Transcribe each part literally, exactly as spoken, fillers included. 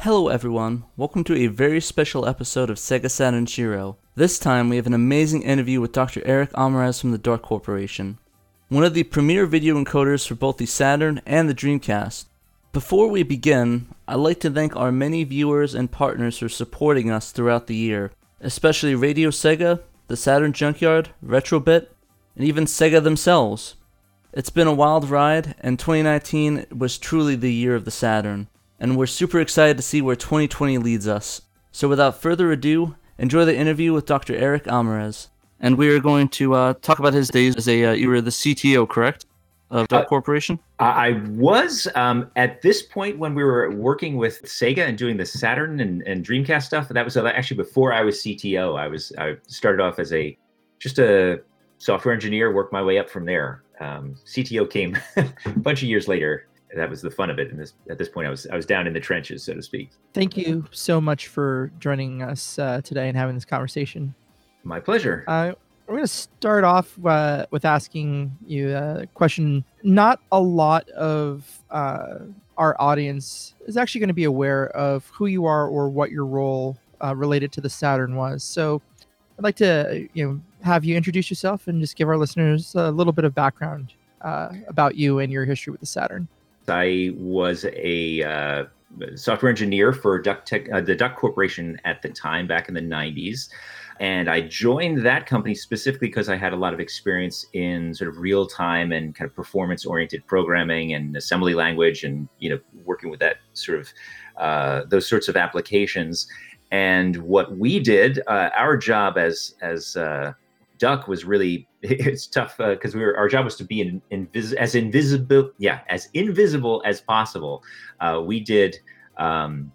Hello everyone, welcome to a very special episode of Sega Saturn Shiro. This time we have an amazing interview with Doctor Eric Almaraz from the Duck Corporation, one of the premier video encoders for both the Saturn and the Dreamcast. Before we begin, I'd like to thank our many viewers and partners for supporting us throughout the year, especially Radio Sega, the Saturn Junkyard, Retrobit, and even Sega themselves. It's been a wild ride, and twenty nineteen was truly the year of the Saturn, and we're super excited to see where twenty twenty leads us. So without further ado, enjoy the interview with Doctor Eric Almaraz. And we are going to uh, talk about his days as a, uh, you were the C T O, correct? Of Duck uh, Corporation? I was, um, at this point when we were working with Sega and doing the Saturn and, and Dreamcast stuff, that was actually before I was C T O. I was, I started off as a, just a software engineer, worked my way up from there. Um, C T O came a bunch of years later. That was the fun of it. And this, at this point, I was I was down in the trenches, so to speak. Thank you so much for joining us uh, today and having this conversation. My pleasure. Uh, we're going to start off uh, with asking you a question. Not a lot of uh, our audience is actually going to be aware of who you are or what your role uh, related to the Saturn was. So I'd like to you know have you introduce yourself and just give our listeners a little bit of background uh, about you and your history with the Saturn. I was a uh, software engineer for Duck Tech, uh, the Duck Corporation at the time, back in the nineties. And I joined that company specifically because I had a lot of experience in sort of real-time and kind of performance-oriented programming and assembly language and, you know, working with that sort of, uh, those sorts of applications. And what we did, uh, our job as, as uh, Duck was really, it's tough because uh, we were our job was to be in, invis- as invisible, yeah, as invisible as possible. Uh, we did um,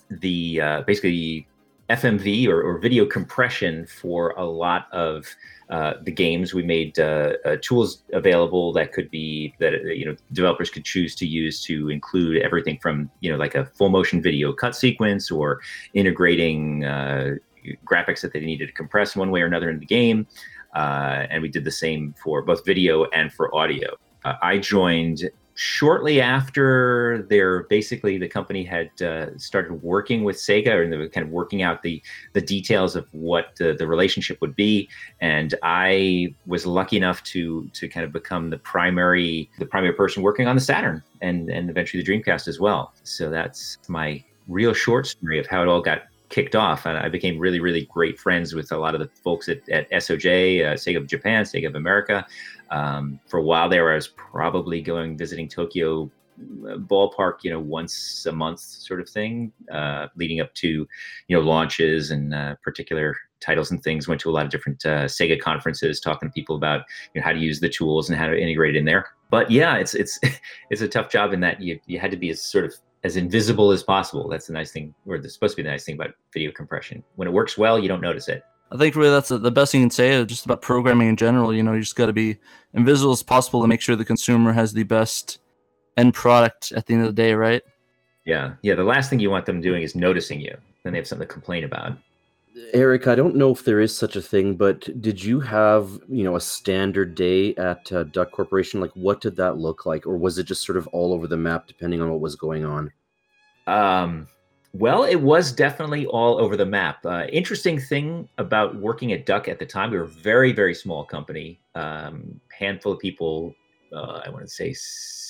the uh, basically F M V or, or video compression for a lot of uh, the games. We made uh, uh, tools available that could be that you know developers could choose to use to include everything from you know like a full motion video cut sequence or integrating Uh, graphics that they needed to compress one way or another in the game. Uh, and we did the same for both video and for audio. Uh, I joined shortly after their, basically the company had uh, started working with Sega, and they were kind of working out the the details of what the, the relationship would be. And I was lucky enough to to kind of become the primary the primary person working on the Saturn and, and eventually the Dreamcast as well. So that's my real short story of how it all got kicked off. And I became really, really great friends with a lot of the folks at, at S O J, uh, Sega of Japan, Sega of America. Um, for a while there, I was probably going visiting Tokyo ballpark, you know, once a month sort of thing, uh, leading up to, you know, launches and uh, particular titles and things. Went to a lot of different uh, Sega conferences, talking to people about you know, how to use the tools and how to integrate it in there. But yeah, it's it's it's a tough job in that you you had to be as sort of as invisible as possible. That's the nice thing, or it's supposed to be the nice thing about video compression. When it works well, you don't notice it. I think really that's the best thing you can say just about programming in general. You know, you just got to be invisible as possible to make sure the consumer has the best end product at the end of the day, right? Yeah. Yeah. The last thing you want them doing is noticing you. Then they have something to complain about. Eric, I don't know if there is such a thing, but did you have, you know, a standard day at uh, Duck Corporation? Like, what did that look like? Or was it just sort of all over the map depending on what was going on? Um, well, it was definitely all over the map. Uh, interesting thing about working at Duck at the time, we were a very, very small company, um, handful of people, uh, I want to say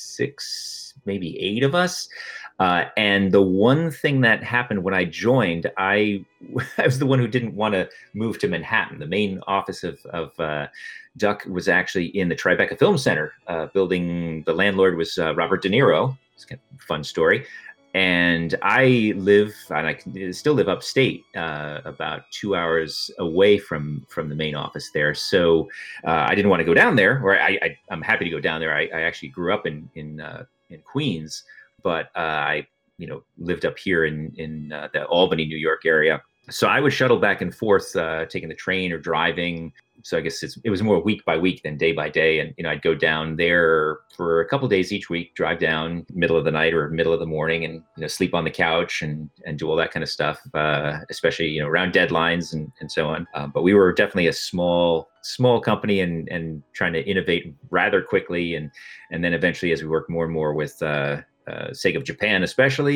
six, maybe eight of us. Uh, and the one thing that happened when I joined, I, I was the one who didn't want to move to Manhattan. The main office of, of uh, Duck was actually in the Tribeca Film Center uh, building. The landlord was uh, Robert De Niro. It's kind of a fun story. And I live, and I can still live upstate, uh, about two hours away from, from the main office there. So uh, I didn't want to go down there, or I, I, I'm happy to go down there. I, I actually grew up in in, uh, in Queens. But uh, I, you know, lived up here in in uh, the Albany, New York area. So I would shuttle back and forth, uh, taking the train or driving. So I guess it's, it was more week by week than day by day. And, you know, I'd go down there for a couple of days each week, drive down middle of the night or middle of the morning and, you know, sleep on the couch and, and do all that kind of stuff, uh, especially, you know, around deadlines and, and so on. Um, but we were definitely a small, small company and, and trying to innovate rather quickly. And, and then eventually as we worked more and more with uh, uh, Sega of Japan, especially,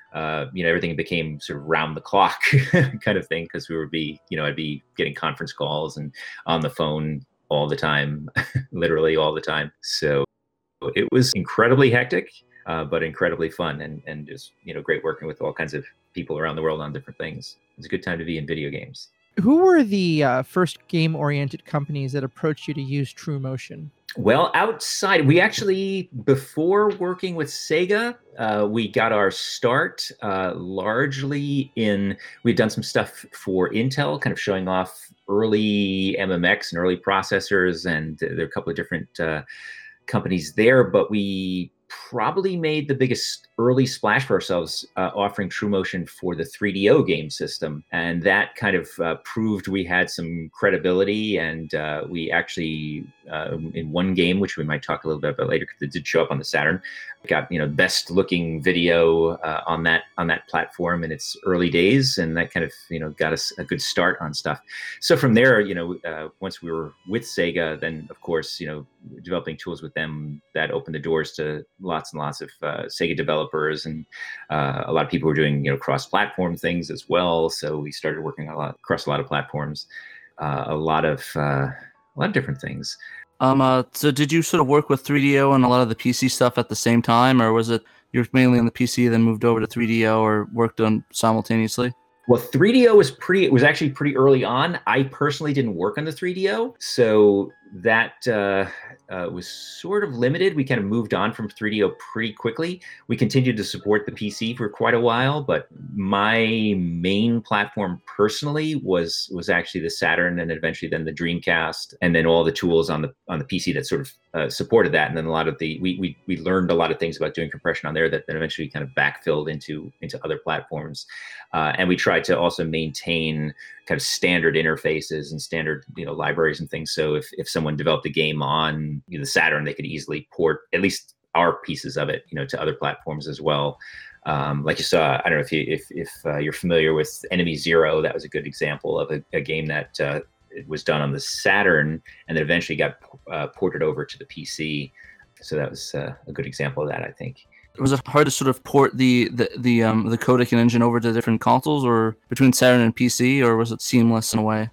uh, you know, everything became sort of round the clock kind of thing, because we would be, you know, I'd be getting conference calls and on the phone all the time, literally all the time. So it was incredibly hectic, uh, but incredibly fun, and and just, you know, great working with all kinds of people around the world on different things. It's a good time to be in video games. Who were the uh, first game-oriented companies that approached you to use TrueMotion? Well, outside, we actually, before working with Sega, uh, we got our start uh, largely in, we'd done some stuff for Intel, kind of showing off early M M X and early processors, and there are a couple of different uh, companies there, but we probably made the biggest early splash for ourselves uh, offering TrueMotion for the three D O game system. And that kind of uh, proved we had some credibility. And uh, we actually, uh, in one game, which we might talk a little bit about later, because it did show up on the Saturn, got, you know, best looking video uh, on that on that platform in its early days. And that kind of, you know, got us a good start on stuff. So from there, you know, uh, once we were with Sega, then of course, you know, developing tools with them, that opened the doors to lots and lots of uh, Sega developers, and uh, a lot of people were doing, you know, cross-platform things as well. So we started working a lot across a lot of platforms, uh, a lot of uh, a lot of different things. Um. Uh, so did you sort of work with three D O and a lot of the P C stuff at the same time, or was it you were mainly on the P C, then moved over to three D O, or worked on simultaneously? Well, three D O was pretty, it was actually pretty early on. I personally didn't work on the three D O, so that uh, uh, was sort of limited. We kind of moved on from three D O pretty quickly. We continued to support the P C for quite a while, but my main platform personally was was actually the Saturn, and eventually then the Dreamcast, and then all the tools on the on the P C that sort of uh, supported that. And then a lot of the, we, we we learned a lot of things about doing compression on there that then eventually kind of backfilled into into other platforms. Uh, and we tried to also maintain kind of standard interfaces and standard, you know, libraries and things. So if, if someone developed a game on, you know, the Saturn, they could easily port at least our pieces of it, you know, to other platforms as well. Um, like you saw, I don't know if you if if uh, you're familiar with Enemy Zero. That was a good example of a, a game that uh, it was done on the Saturn and then eventually got uh, ported over to the P C. So that was uh, a good example of that, I think. Was it hard to sort of port the the the um the codec and engine over to different consoles, or between Saturn and P C, or was it seamless in a way?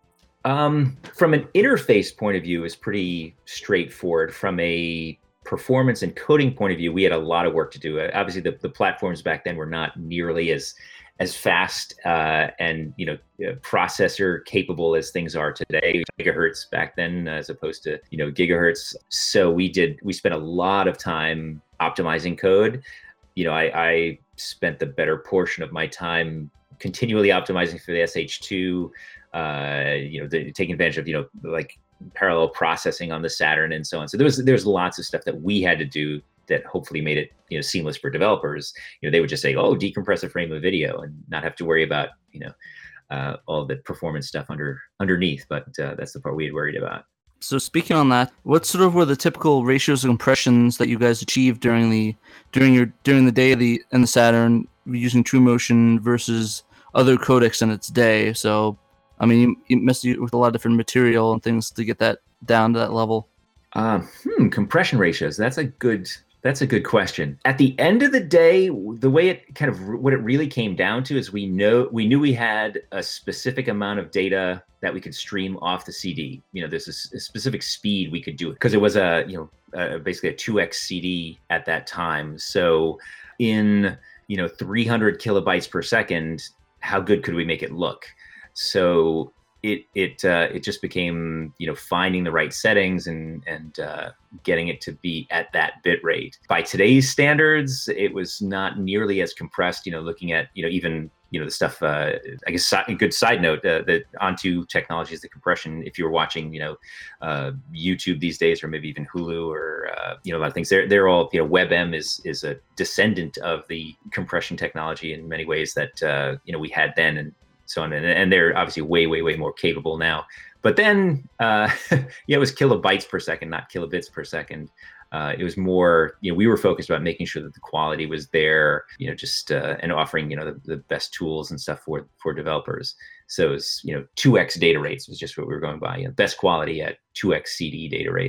Um, from an interface point of view, it's pretty straightforward. From a performance and coding point of view, we had a lot of work to do. Uh, obviously, the, the platforms back then were not nearly as as fast uh, and, you know, uh, processor capable as things are today. Gigahertz back then, as opposed to, you know, gigahertz. So we did we spent a lot of time optimizing code. You know, I, I spent the better portion of my time continually optimizing for the S H two. Uh, you know, the, taking advantage of, you know, like parallel processing on the Saturn and so on. So there was there's lots of stuff that we had to do that hopefully made it, you know, seamless for developers. You know, they would just say, "Oh, decompress a frame of video," and not have to worry about, you know, uh, all the performance stuff under underneath. But uh, that's the part we had worried about. So speaking on that, what sort of were the typical ratios of compressions that you guys achieved during the during your during the day of the in the Saturn using TrueMotion versus other codecs in its day? So, I mean, you, you messed with a lot of different material and things to get that down to that level. Um, hmm, compression ratios. That's a good. That's a good question. At the end of the day, the way it kind of what it really came down to is we know we knew we had a specific amount of data that we could stream off the C D. You know, there's a, a specific speed we could do it because it was a you know uh, basically a two X C D at that time. So in you know three hundred kilobytes per second, how good could we make it look? So it it uh, it just became, you know, finding the right settings and and uh, getting it to be at that bit rate. By today's standards, it was not nearly as compressed. You know, looking at, you know, even, you know, the stuff. Uh, I guess a good side note, uh, that Onto Technologies, the compression. If you're watching, you know, uh, YouTube these days, or maybe even Hulu, or uh, you know, a lot of things, they're they're all, you know, WebM is is a descendant of the compression technology in many ways that uh, you know we had then, and so on, and, and they're obviously way, way, way more capable now. But then, uh, yeah, it was kilobytes per second, not kilobits per second. Uh, it was more, you know, we were focused about making sure that the quality was there, you know, just uh, and offering, you know, the, the best tools and stuff for for developers. So it was, you know, two X data rates was just what we were going by. You know, best quality at two X C D data rates.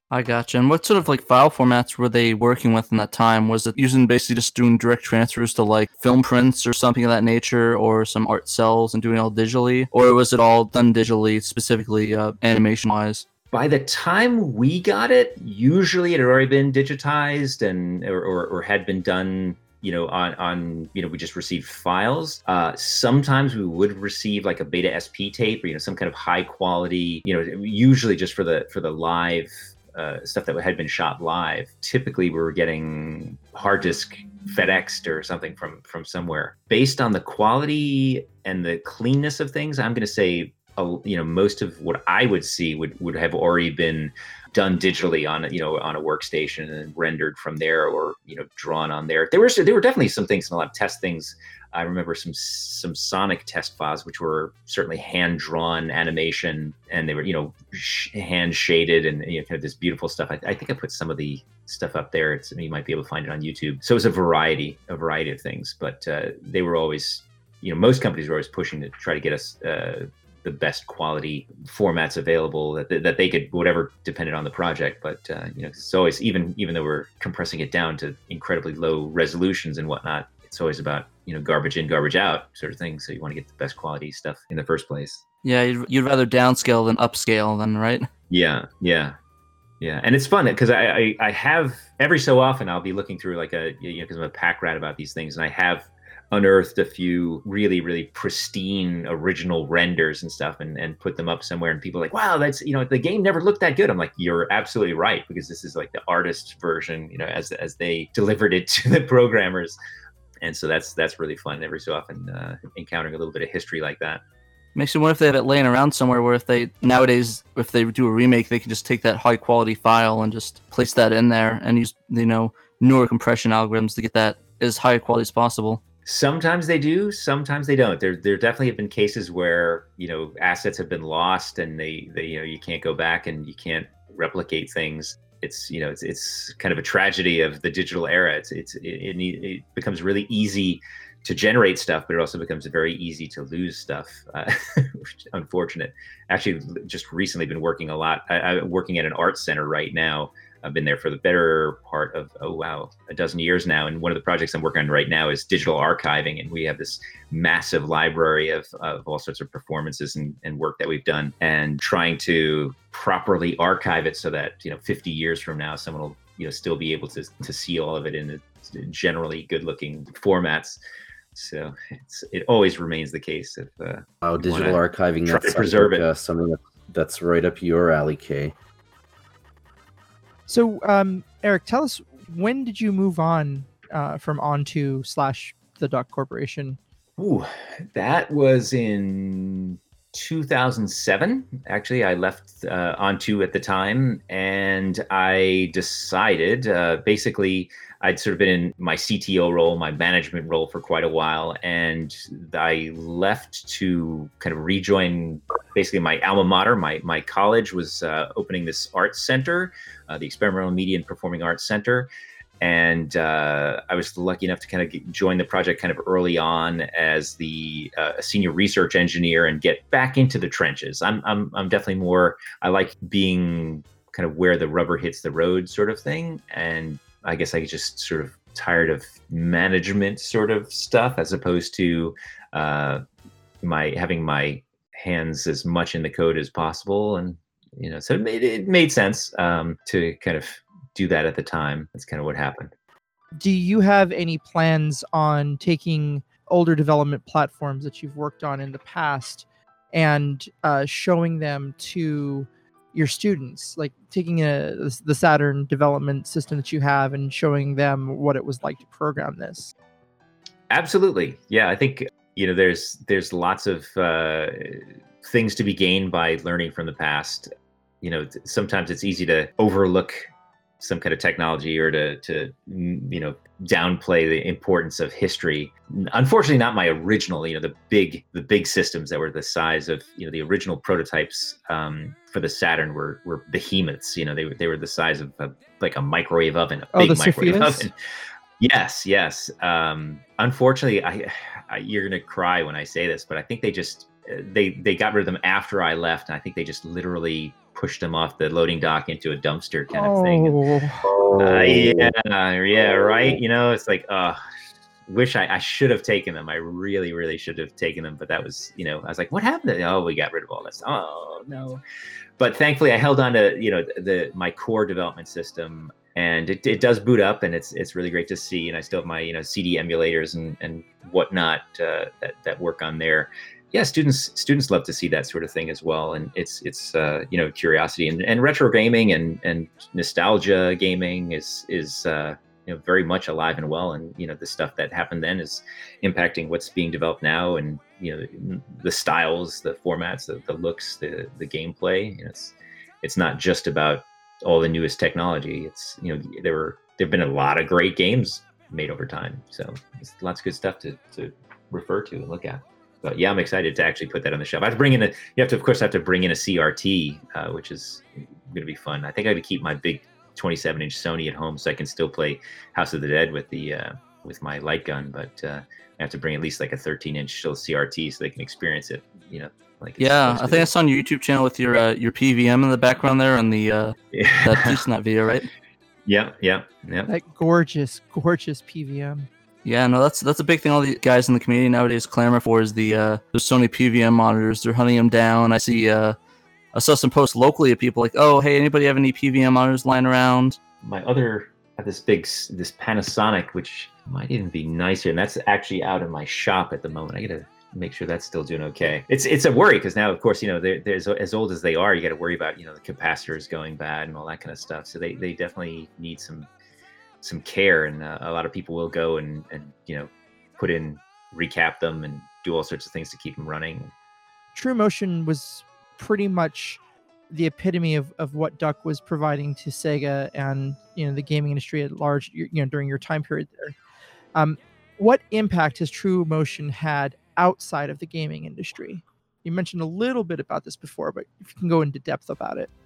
I gotcha. And what sort of like file formats were they working with in that time? Was it using basically just doing direct transfers to like film prints or something of that nature, or some art cells and doing it all digitally? Or was it all done digitally, specifically uh, animation wise? By the time we got it, usually it had already been digitized and or, or, or had been done, you know, on, on, you know, we just received files. Uh, sometimes we would receive like a beta S P tape or, you know, some kind of high quality, you know, usually just for the, for the live uh, stuff that had been shot live. Typically we were getting hard disk FedExed or something from, from somewhere. Based on the quality and the cleanness of things, I'm going to say, uh, you know, most of what I would see would, would have already been done digitally on, you know, on a workstation and rendered from there, or, you know, drawn on there. There were there were definitely some things, a lot of test things. I remember some some Sonic test files, which were certainly hand drawn animation, and they were, you know, sh- hand shaded and, you know, kind of this beautiful stuff. I, I think I put some of the stuff up there. It's, you might be able to find it on YouTube. So it was a variety, a variety of things, but uh, they were always, you know, most companies were always pushing to try to get us uh, the best quality formats available that, that they could, whatever depended on the project. But, uh, you know, it's always, even, even though we're compressing it down to incredibly low resolutions and whatnot, it's always about, you know, garbage in, garbage out sort of thing. So you want to get the best quality stuff in the first place. Yeah, you'd, you'd rather downscale than upscale then, right? Yeah, yeah. Yeah, and it's fun because I, I, I have, every so often I'll be looking through like a, you know, because I'm a pack rat about these things, and I have unearthed a few really, really pristine original renders and stuff, and, and put them up somewhere, and people are like, wow, that's, you know, the game never looked that good. I'm like, you're absolutely right, because this is like the artist version, you know, as as they delivered it to the programmers. And so that's that's really fun every so often, uh, encountering a little bit of history like that. Makes me wonder if they have it laying around somewhere where if they, nowadays, if they do a remake, they can just take that high quality file and just place that in there and use, you know, newer compression algorithms to get that as high quality as possible. Sometimes they do, sometimes they don't. There, there definitely have been cases where, you know, assets have been lost and they, they, you know, you can't go back and you can't replicate things. It's, you know, it's, it's kind of a tragedy of the digital era. It's, it's, it, it, it becomes really easy to generate stuff, but it also becomes very easy to lose stuff. Uh, which is unfortunate. Actually, just recently been working a lot. I, I'm working at an art center right now. I've been there for the better part of, oh, wow, a dozen years now. And one of the projects I'm working on right now is digital archiving. And we have this massive library of, of all sorts of performances and, and work that we've done, and trying to properly archive it so that, you know, fifty years from now, someone will, you know, still be able to, to see all of it in generally good looking formats. So it's, it always remains the case. If, uh, wow, digital archiving, try that's to preserve like, it. Uh, something that, that's right up your alley, Kay. So, um, Eric, tell us, when did you move on uh, from Onto slash the Duck Corporation? Ooh, that was in two thousand seven. Actually, I left uh, Onto at the time, and I decided, uh, basically, I'd sort of been in my C T O role, my management role for quite a while, and I left to kind of rejoin basically my alma mater. My my college was uh, opening this arts center, uh, the Experimental Media and Performing Arts Center, and uh, I was lucky enough to kind of get, join the project kind of early on as the uh, senior research engineer and get back into the trenches. I'm I'm I'm definitely more, I like being kind of where the rubber hits the road sort of thing, and I guess I just sort of tired of management sort of stuff, as opposed to uh, my having my hands as much in the code as possible. And, you know, so it made, it made sense um, to kind of do that at the time. That's kind of what happened. Do you have any plans on taking older development platforms that you've worked on in the past and uh, showing them to your students, like taking a the Saturn development system that you have and showing them what it was like to program this? Absolutely. Yeah, I think, you know, there's there's lots of uh, things to be gained by learning from the past. You know, sometimes it's easy to overlook some kind of technology or to, to you know, downplay the importance of history. Unfortunately, not my original, you know, the big the big systems that were the size of, you know, the original prototypes um, for the Saturn were were behemoths. You know, they were they were the size of a, like a microwave oven, a Oh, big the microwave Sophias? oven. Yes, yes. Um, unfortunately, I, I you're gonna cry when I say this, but I think they just they they got rid of them after I left, and I think they just literally pushed them off the loading dock into a dumpster kind oh. of thing. Uh, yeah, yeah, right. You know, it's like, uh, wish I, I should have taken them. I really, really should have taken them. But that was, you know, I was like, what happened? To, oh, we got rid of all this. Oh, no. But thankfully, I held on to, you know, the my core development system. And it, it does boot up, and it's it's really great to see. And I still have my, you know, C D emulators and, and whatnot uh, that, that work on there. Yeah, students students love to see that sort of thing as well, and it's it's uh, you know, curiosity and, and retro gaming and, and nostalgia gaming is is uh, you know, very much alive and well, and you know, the stuff that happened then is impacting what's being developed now, and you know, the styles, the formats, the, the looks, the the gameplay. You know, it's it's not just about all the newest technology. It's, you know, there were there've been a lot of great games made over time, so it's lots of good stuff to to refer to and look at. But yeah, I'm excited to actually put that on the shelf. I have to bring in a, you have to, of course, have to bring in a C R T, uh, which is going to be fun. I think I have to keep my big twenty-seven inch Sony at home so I can still play House of the Dead with the, uh, with my light gun. But uh, I have to bring at least like a thirteen inch still C R T so they can experience it, you know, like. It's yeah, I think be. I saw on your YouTube channel with your, uh, your P V M in the background there and the, uh, yeah. that PeaceNet video, right? Yeah, yeah, yeah. That gorgeous, gorgeous P V M. Yeah, no, that's that's a big thing all the guys in the community nowadays clamor for is the uh, the Sony P V M monitors. They're hunting them down. I see, uh, I saw some posts locally of people like, oh, hey, anybody have any P V M monitors lying around? My other, I have this big, this Panasonic, which might even be nicer, and that's actually out in my shop at the moment. I gotta make sure that's still doing okay. It's it's a worry because now, of course, you know, they're, they're as old as they are, you got to worry about, you know, the capacitors going bad and all that kind of stuff. So they they definitely need some. some care, and uh, a lot of people will go and, and, you know, put in, recap them and do all sorts of things to keep them running. True Motion was pretty much the epitome of, of what Duck was providing to Sega and, you know, the gaming industry at large, you know, during your time period there. Um, what impact has True Motion had outside of the gaming industry? You mentioned a little bit about this before, but if you can go into depth about it.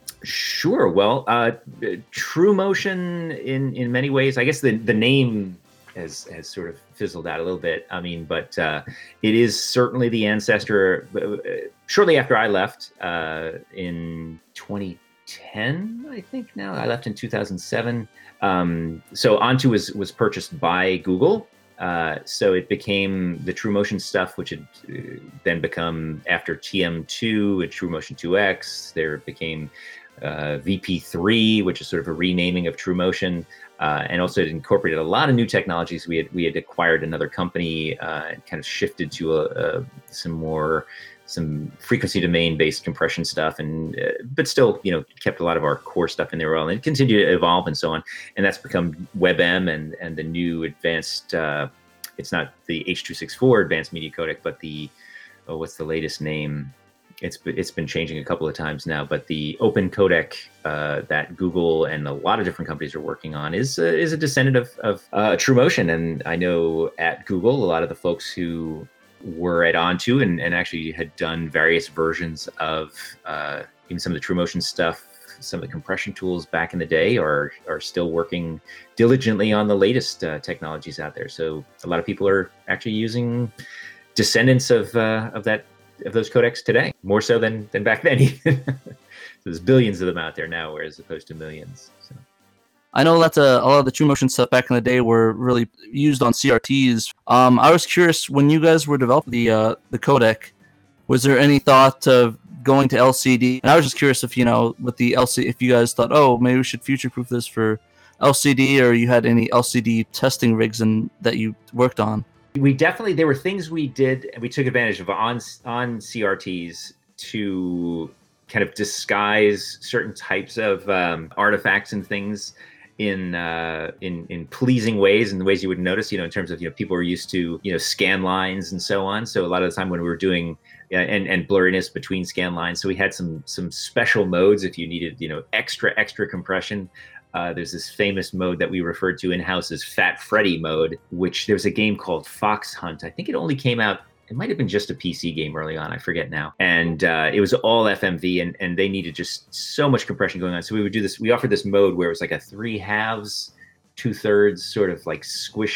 Sure. Well, uh, True Motion, in, in many ways, I guess the, the name has has sort of fizzled out a little bit. I mean, but uh, it is certainly the ancestor. Uh, shortly after I left uh, in twenty ten, I think now, I left in two thousand seven. Um, so Onto was, was purchased by Google. Uh, so it became the True Motion stuff, which had uh, then become, after T M two and True Motion two X, there became uh, V P three, which is sort of a renaming of True Motion. Uh, and also it incorporated a lot of new technologies. We had we had acquired another company uh, and kind of shifted to a, a, some more some frequency domain based compression stuff, and uh, but still, you know, kept a lot of our core stuff in there well, and it continued to evolve and so on. And that's become WebM and and the new advanced. Uh, it's not the H two sixty-four advanced media codec, but the oh, what's the latest name? It's it's been changing a couple of times now, but the open codec uh, that Google and a lot of different companies are working on is uh, is a descendant of, of uh, True Motion. And I know at Google, a lot of the folks who were at Onto and, and actually had done various versions of uh, even some of the True Motion stuff, some of the compression tools back in the day are are still working diligently on the latest uh, technologies out there. So a lot of people are actually using descendants of uh, of that. of those codecs today, more so than than back then. So there's billions of them out there now, whereas opposed to millions. So. I know that uh, a lot of the True Motion stuff back in the day were really used on C R Ts. Um, I was curious, when you guys were developing the uh, the codec, was there any thought of going to L C D? And I was just curious if, you know, with the L C D, if you guys thought, oh, maybe we should future-proof this for L C D, or you had any L C D testing rigs and that you worked on. We definitely, there were things we did, and we took advantage of on on C R Ts to kind of disguise certain types of um, artifacts and things in uh, in in pleasing ways, and the ways you wouldn't notice. You know, in terms of, you know, people were used to, you know, scan lines and so on. So a lot of the time when we were doing uh, and and blurriness between scan lines, so we had some some special modes if you needed, you know, extra extra compression. Uh, there's this famous mode that we referred to in-house as Fat Freddy mode, which there was a game called Fox Hunt. I think it only came out, it might have been just a P C game early on, I forget now. And uh, it was all F M V, and, and they needed just so much compression going on. So we would do this, we offered this mode where it was like a three halves, two thirds sort of like squished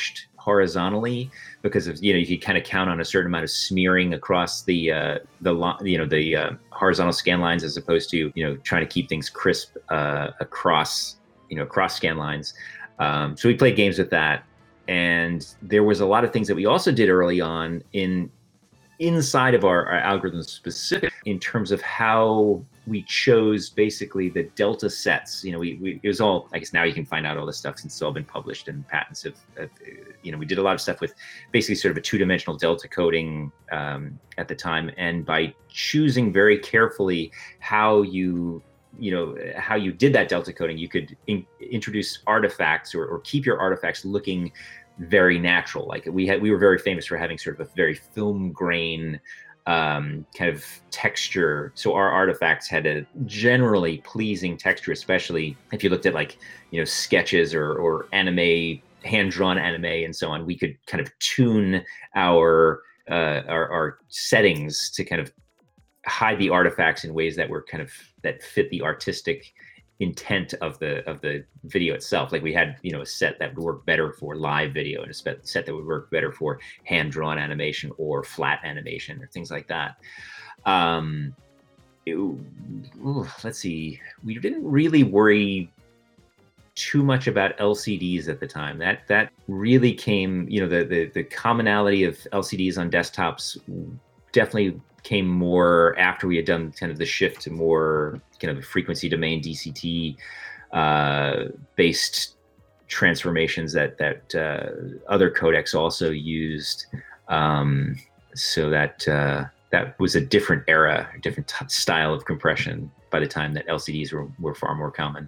horizontally because of, you know, you could kind of count on a certain amount of smearing across the uh, the lo- you know the uh, horizontal scan lines as opposed to, you know, trying to keep things crisp uh, across you know across scan lines. Um, so we played games with that, and there was a lot of things that we also did early on in inside of our, our algorithms specific in terms of how we chose basically the delta sets. You know, we, we it was all, I guess now you can find out all this stuff since it's all been published and patents have, have you know, we did a lot of stuff with basically sort of a two-dimensional delta coding um, at the time. And by choosing very carefully how you you know, how you did that delta coding, you could in, introduce artifacts or, or keep your artifacts looking very natural. Like we had, we were very famous for having sort of a very film grain um, kind of texture. So our artifacts had a generally pleasing texture, especially if you looked at like, you know, sketches or, or anime, hand-drawn anime and so on. We could kind of tune our, uh, our, our settings to kind of hide the artifacts in ways that were kind of, that fit the artistic intent of the of the video itself. Like we had, you know, a set that would work better for live video and a set that would work better for hand-drawn animation or flat animation or things like that. Um, it, ooh, let's see, we didn't really worry too much about L C Ds at the time. That that really came, you know, the the, the commonality of L C Ds on desktops definitely came more after we had done kind of the shift to more kind of frequency domain D C T uh, based transformations that that uh, other codecs also used. Um, so that uh, that was a different era, a different t- style of compression by the time that L C Ds were, were far more common.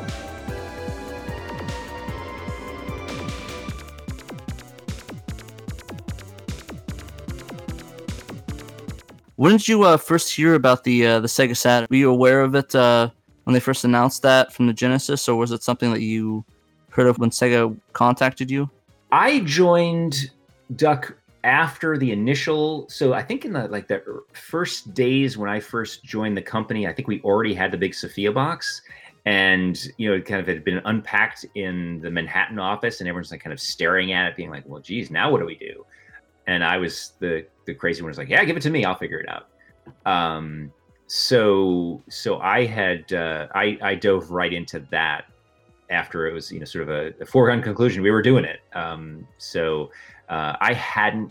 When did you uh, first hear about the uh, the Sega Saturn? Were you aware of it uh, when they first announced that from the Genesis, or was it something that you heard of when Sega contacted you? I joined Duck after the initial. So I think in the like the first days when I first joined the company, I think we already had the big Sophia box, and you know, it kind of had been unpacked in the Manhattan office, and everyone's like kind of staring at it, being like, "Well, geez, now what do we do?" And I was the the crazy one, was like, yeah, give it to me, I'll figure it out. Um, so so I had uh, I I dove right into that after it was, you know, sort of a, a foregone conclusion we were doing it. Um, so uh, I hadn't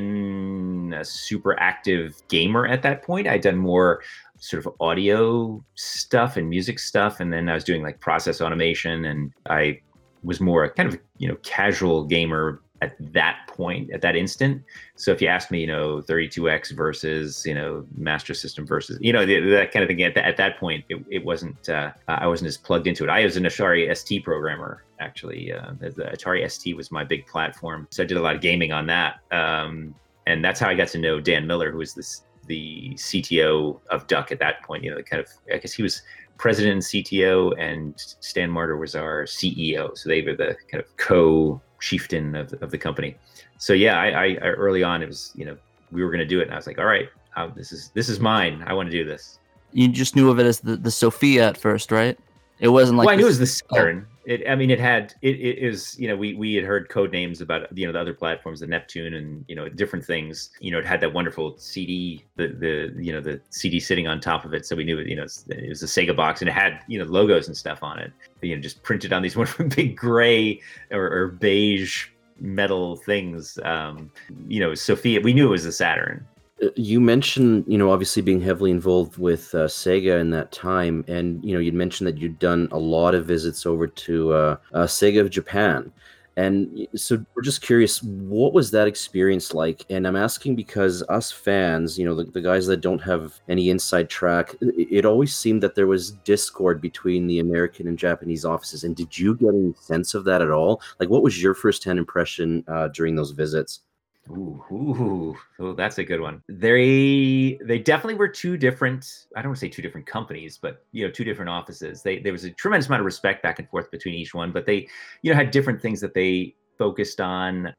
been a super active gamer at that point. I'd done more sort of audio stuff and music stuff, and then I was doing like process automation, and I was more a kind of, you know, casual gamer at that point, at that instant. So if you ask me, you know, thirty-two X versus, you know, Master System versus, you know, the, that kind of thing, at, the, at that point, it, it wasn't, uh, I wasn't as plugged into it. I was an Atari S T programmer, actually. Uh, the Atari S T was my big platform. So I did a lot of gaming on that. Um, and that's how I got to know Dan Miller, who was this, the C T O of Duck at that point. You know, kind of, I guess he was president and C T O, and Stan Martyr was our C E O. So they were the kind of co chieftain of, of the company. So yeah, I, I, I early on, it was, you know, we were going to do it, and I was like, all right, uh, this is this is mine. I want to do this. You just knew of it as the, the Sophia at first, right? It wasn't like well, I knew it was the this- Saturn. It, I mean, it had it, it is, you know, we we had heard code names about, you know, the other platforms, the Neptune, and, you know, different things. You know, it had that wonderful C D, the the you know the C D sitting on top of it, so we knew it. You know, it was a Sega box, and it had, you know, logos and stuff on it. You know, just printed on these wonderful big gray or, or beige metal things. Um, you know, Sophia. We knew it was the Saturn. You mentioned, you know, obviously being heavily involved with uh, Sega in that time, and you know, you'd mentioned that you'd done a lot of visits over to uh, uh, Sega of Japan, and so we're just curious, what was that experience like? And I'm asking because us fans, you know, the, the guys that don't have any inside track, it, it always seemed that there was discord between the American and Japanese offices. And did you get any sense of that at all? Like, what was your firsthand impression uh, during those visits? Ooh, ooh, oh, that's a good one. They they definitely were two different. I don't want to say two different companies, but, you know, two different offices. They there was a tremendous amount of respect back and forth between each one, but they, you know, had different things that they focused on,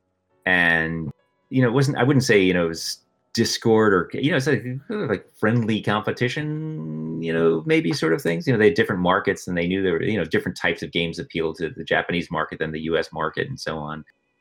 and, you know, it wasn't. I wouldn't say, you know, it was discord or, you know, it's like like friendly competition, you know, maybe sort of things. You know, they had different markets, and they knew there were, you know, different types of games appeal to the Japanese market than the U S market, and so on.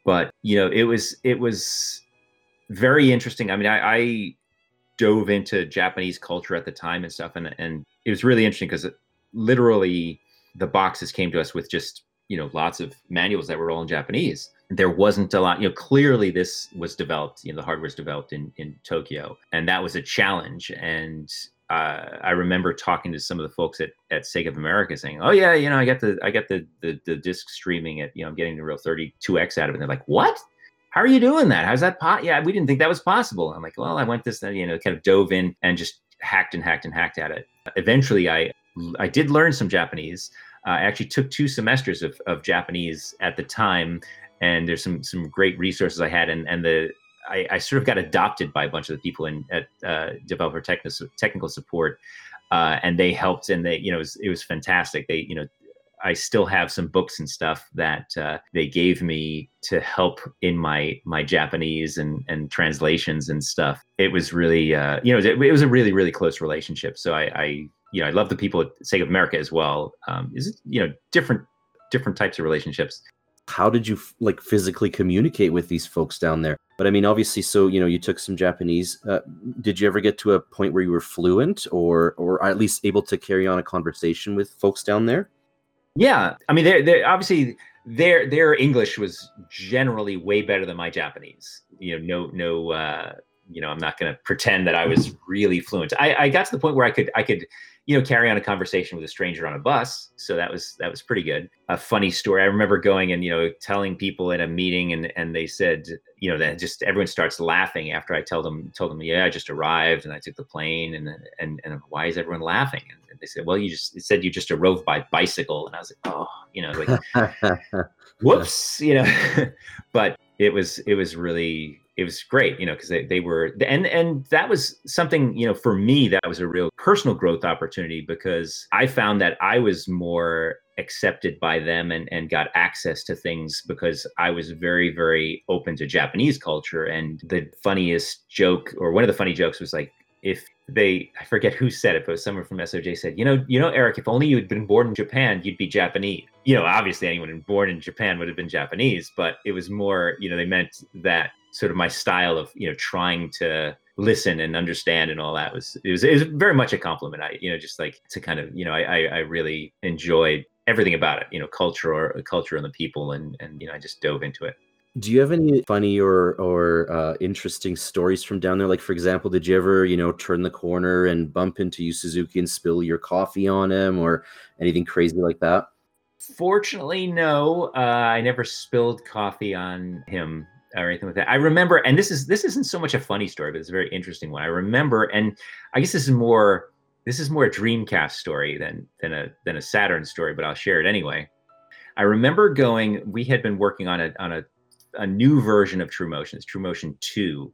But, you know, it was, it was very interesting. I mean, I, I dove into Japanese culture at the time and stuff. And, and it was really interesting because literally the boxes came to us with just, you know, lots of manuals that were all in Japanese. There wasn't a lot, you know, clearly this was developed, you know, the hardware was developed in, in Tokyo, and that was a challenge. And uh, I remember talking to some of the folks at, at Sega of America saying, oh yeah, you know, I get the, I get the, the, the disc streaming at, you know, I'm getting the real thirty-two X out of it. And they're like, what? How are you doing that? How's that? Po-? Yeah, we didn't think that was possible. I'm like, well, I went this, you know, kind of dove in and just hacked and hacked and hacked at it. Eventually I, I did learn some Japanese. Uh, I actually took two semesters of, of Japanese at the time, and there's some some great resources I had, and and the I, I sort of got adopted by a bunch of the people in at uh, developer technical technical support, uh, and they helped, and they you know it was, it was fantastic. They you know I still have some books and stuff that uh, they gave me to help in my my Japanese and and translations and stuff. It was really uh, you know it, it was a really really close relationship. So I. I You know, I love the people at Sega of America as well. Um, is it, you know, different different types of relationships. How did you like physically communicate with these folks down there? But I mean, obviously, so you know, you took some Japanese. Uh, did you ever get to a point where you were fluent, or or at least able to carry on a conversation with folks down there? Yeah, I mean, they're, they're obviously their their English was generally way better than my Japanese. You know, no no. Uh, you know, I'm not going to pretend that I was really fluent. I, I got to the point where I could I could. you know, carry on a conversation with a stranger on a bus. So that was, that was pretty good. A funny story. I remember going and, you know, telling people in a meeting, and, and they said, you know, that just everyone starts laughing after I tell them, told them, yeah, I just arrived and I took the plane, and, and, and why is everyone laughing? And they said, well, you just, it said you just arrived by bicycle. And I was like, oh, you know, like, whoops, you know, but it was, it was really, it was great, you know, because they, they were, and and that was something, you know, for me, that was a real personal growth opportunity, because I found that I was more accepted by them and, and got access to things because I was very, very open to Japanese culture. And the funniest joke, or one of the funny jokes, was like, if they, I forget who said it, but someone from S O J said, you know, you know, Eric, if only you had been born in Japan, you'd be Japanese. You know, obviously anyone born in Japan would have been Japanese, but it was more, you know, they meant that sort of my style of, you know, trying to listen and understand and all that was, it was, it was very much a compliment. I, you know, just like to kind of, you know, I, I really enjoyed everything about it, you know, culture or culture and the people. And, and, you know, I just dove into it. Do you have any funny or, or uh, interesting stories from down there? Like, for example, did you ever, you know, turn the corner and bump into Yu Suzuki and spill your coffee on him, or anything crazy like that? Fortunately, no, uh, I never spilled coffee on him or anything like that. I remember, and this is this isn't so much a funny story, but it's a very interesting one. I remember, and I guess this is more this is more a Dreamcast story than than a than a Saturn story, but I'll share it anyway. I remember going. We had been working on a on a a new version of True Motion, it's True Motion two,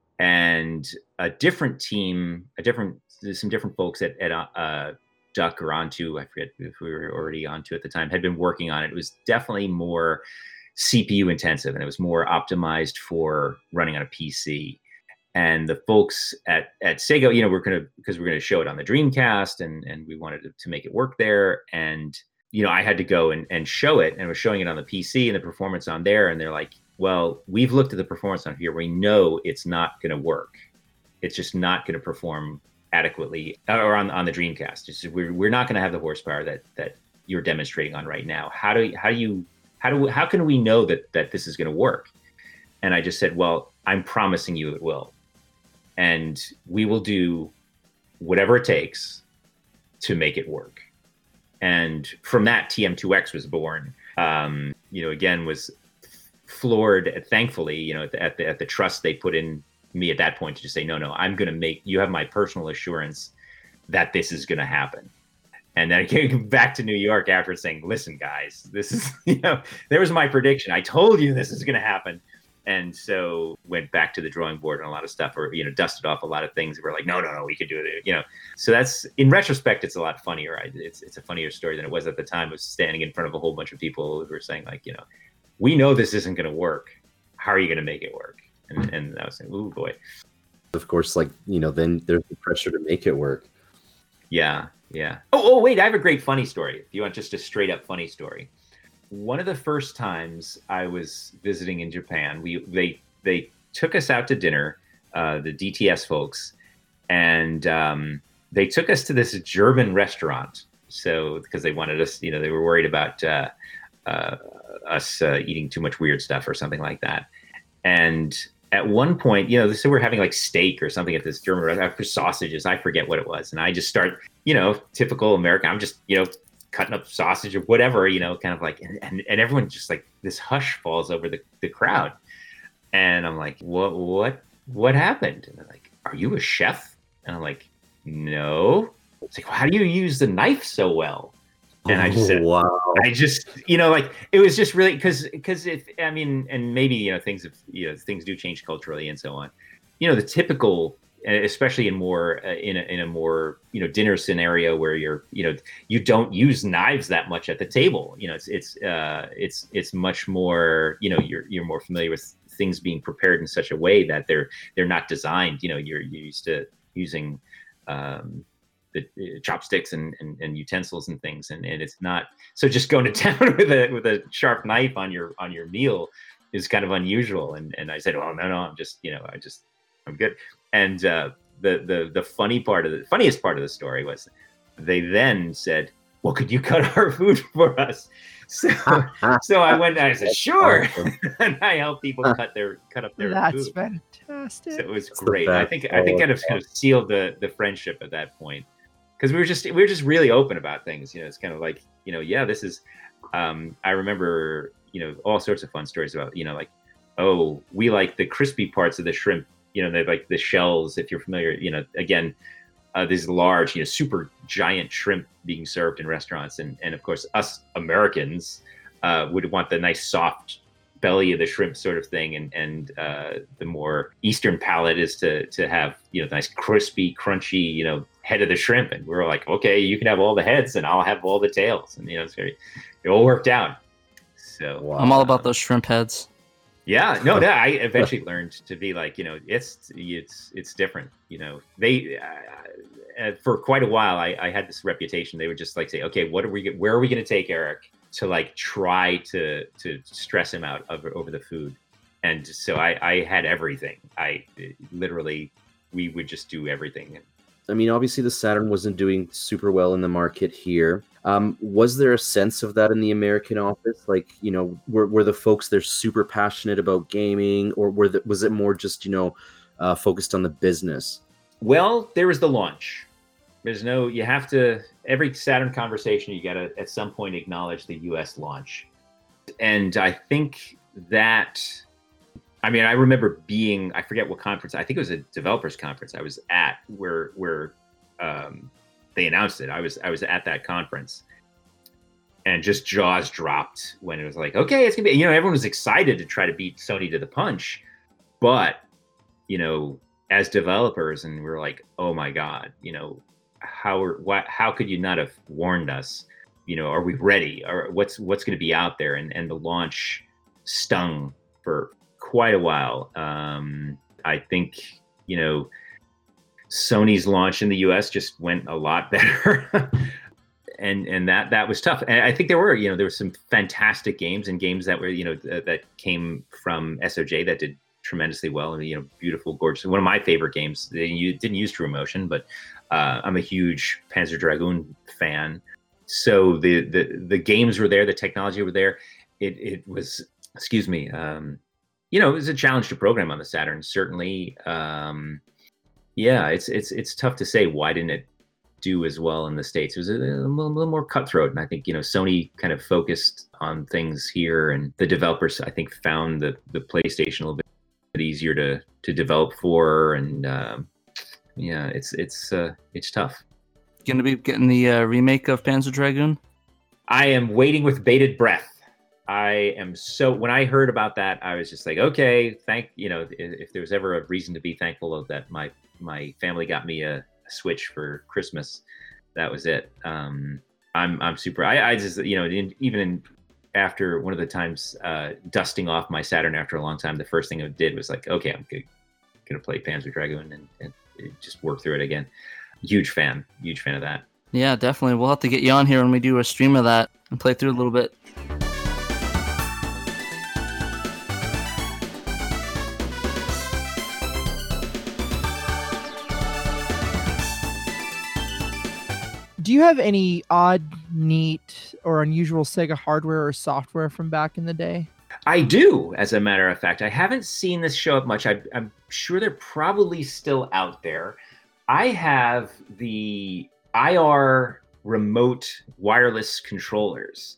and a different team, a different some different folks at at uh, Duck or Onto, I forget if we were already Onto at the time, had been working on it. It was definitely more C P U intensive, and it was more optimized for running on a P C. And the folks at, at Sega, you know, we're going to, because we're going to show it on the Dreamcast, and, and we wanted to, to make it work there. And, you know, I had to go and, and show it, and we're showing it on the P C and the performance on there. And they're like, well, we've looked at the performance on here. We know it's not going to work. It's just not going to perform adequately, or on, on the Dreamcast. It's just, we're, we're not going to have the horsepower that, that you're demonstrating on right now. How do you, how do you, How do we, how can we know that that this is going to work? And I just said, well, I'm promising you it will. And we will do whatever it takes to make it work. And from that, T M two X was born. Um, you know, again, was floored, thankfully, you know, at the, at the, at the trust they put in me at that point to just say, no, no, I'm going to make, you have my personal assurance that this is going to happen. And then I came back to New York after saying, listen, guys, this is, you know, there was my prediction. I told you this is going to happen. And so went back to the drawing board on a lot of stuff, or, you know, dusted off a lot of things. We're like, no, no, no, we could do it. You know, so that's, in retrospect, it's a lot funnier. I, it's it's a funnier story than it was at the time. It was standing in front of a whole bunch of people who were saying, like, you know, we know this isn't going to work. How are you going to make it work? And, and I was saying, ooh, boy. Of course, like, you know, then there's the pressure to make it work. Yeah. Yeah. Oh, oh, wait, I have a great funny story. If you want just a straight up funny story. one of the first times I was visiting in Japan, we they they took us out to dinner, uh, the D T S folks, and um, they took us to this German restaurant. So because they wanted us, you know, they were worried about uh, uh, us uh, eating too much weird stuff or something like that. And at one point, you know, so we're having like steak or something at this German restaurant, for sausages. I forget what it was, and I just start, you know, typical American. I'm just, you know, cutting up sausage or whatever, you know, kind of like, and, and, and everyone just like, this hush falls over the, the crowd. And I'm like, what, what, what happened? And they're like, are you a chef? And I'm like, no. It's like, well, how do you use the knife so well? And I just said, wow. I just, you know, like, it was just really, because, because if, I mean, and maybe, you know, things have, you know, things do change culturally and so on. You know, the typical, especially in more uh, in a in a more, you know, dinner scenario where you're, you know, you don't use knives that much at the table. You know, it's it's uh, it's it's much more, you know, you're you're more familiar with things being prepared in such a way that they're they're not designed. You know, you're, you're used to using um, the uh, chopsticks and, and and utensils and things, and and it's not, so just going to town with a with a sharp knife on your on your meal is kind of unusual. And and I said, oh no no, I'm just, you know, I just I'm good. And uh, the the the funny part of the funniest part of the story was they then said, well, could you cut our food for us? So so I went and I said, sure. And I helped people cut their cut up their That's food. fantastic. So it was That's great. I think I think Oh, kind of kind of sealed the the friendship at that point, because we were just we were just really open about things. You know, it's kind of like, you know, yeah, this is. Um, I remember, you know, all sorts of fun stories about, you know, like, oh, we like the crispy parts of the shrimp. You know, they're like the shells, if you're familiar, you know, again, uh, these large, you know, super giant shrimp being served in restaurants. And, and of course, us Americans uh, would want the nice soft belly of the shrimp sort of thing. And, and uh, the more Eastern palate is to, to have, you know, nice crispy, crunchy, you know, head of the shrimp. And we were like, okay, you can have all the heads and I'll have all the tails. And, you know, it's very, it all worked out. So Wow. I'm all about those shrimp heads. Yeah, no, no. I eventually learned to be like, you know, it's it's it's different. You know, they uh, for quite a while, I, I had this reputation. They would just like say, okay, what are we, where are we going to take Eric to like try to to stress him out over, over the food? And so I I had everything. I literally, we would just do everything. I mean, obviously the Saturn wasn't doing super well in the market here. Um, was there a sense of that in the American office? Like, you know, were, were the folks there super passionate about gaming, or were the, was it more just, you know, uh, focused on the business? Well, there was the launch. There's no, you have to, every Saturn conversation, you got to at some point acknowledge the U S launch. And I think that, I mean, I remember being, I forget what conference, I think it was a developers conference I was at where, where um, they announced it. I was, I was at that conference, and just jaws dropped when it was like, okay, it's gonna be, you know, everyone was excited to try to beat Sony to the punch, but, you know, as developers, and we're like, oh my God, you know, how are, what, how could you not have warned us? You know, are we ready? Or what's, what's going to be out there? And, and the launch stung for quite a while. Um, I think, you know, Sony's launch in the U S just went a lot better. and, and that, that was tough. And I think there were, you know, there were some fantastic games and games that were, you know, th- that came from S O J that did tremendously well, and, you know, beautiful, gorgeous. One of my favorite games, they didn't use True Motion, but uh, I'm a huge Panzer Dragoon fan. So the, the, the games were there, the technology were there. It, it was, excuse me, um, you know, it was a challenge to program on the Saturn, certainly. Um, yeah, it's it's it's tough to say why didn't it do as well in the States. It was a, a, little, a little more cutthroat, and I think, you know, Sony kind of focused on things here, and the developers, I think, found the the PlayStation a little bit easier to to develop for, and um, yeah, it's it's uh, it's tough. Going to be getting the uh, remake of Panzer Dragoon? I am waiting with bated breath. I am so, when I heard about that, I was just like, okay, thank, you know, if, if there was ever a reason to be thankful of that, my, my family got me a, a Switch for Christmas. That was it. Um, I'm, I'm super, I, I just, you know, in, even in, after one of the times, uh, dusting off my Saturn after a long time, the first thing I did was like, okay, I'm going to play Panzer Dragoon and, and just work through it again. Huge fan, huge fan of that. Yeah, definitely. We'll have to get you on here when we do a stream of that and play through a little bit. Do you have any odd, neat, or unusual Sega hardware or software from back in the day? I do, as a matter of fact. I haven't seen this show up much. I, I'm sure they're probably still out there. I have the I R remote wireless controllers.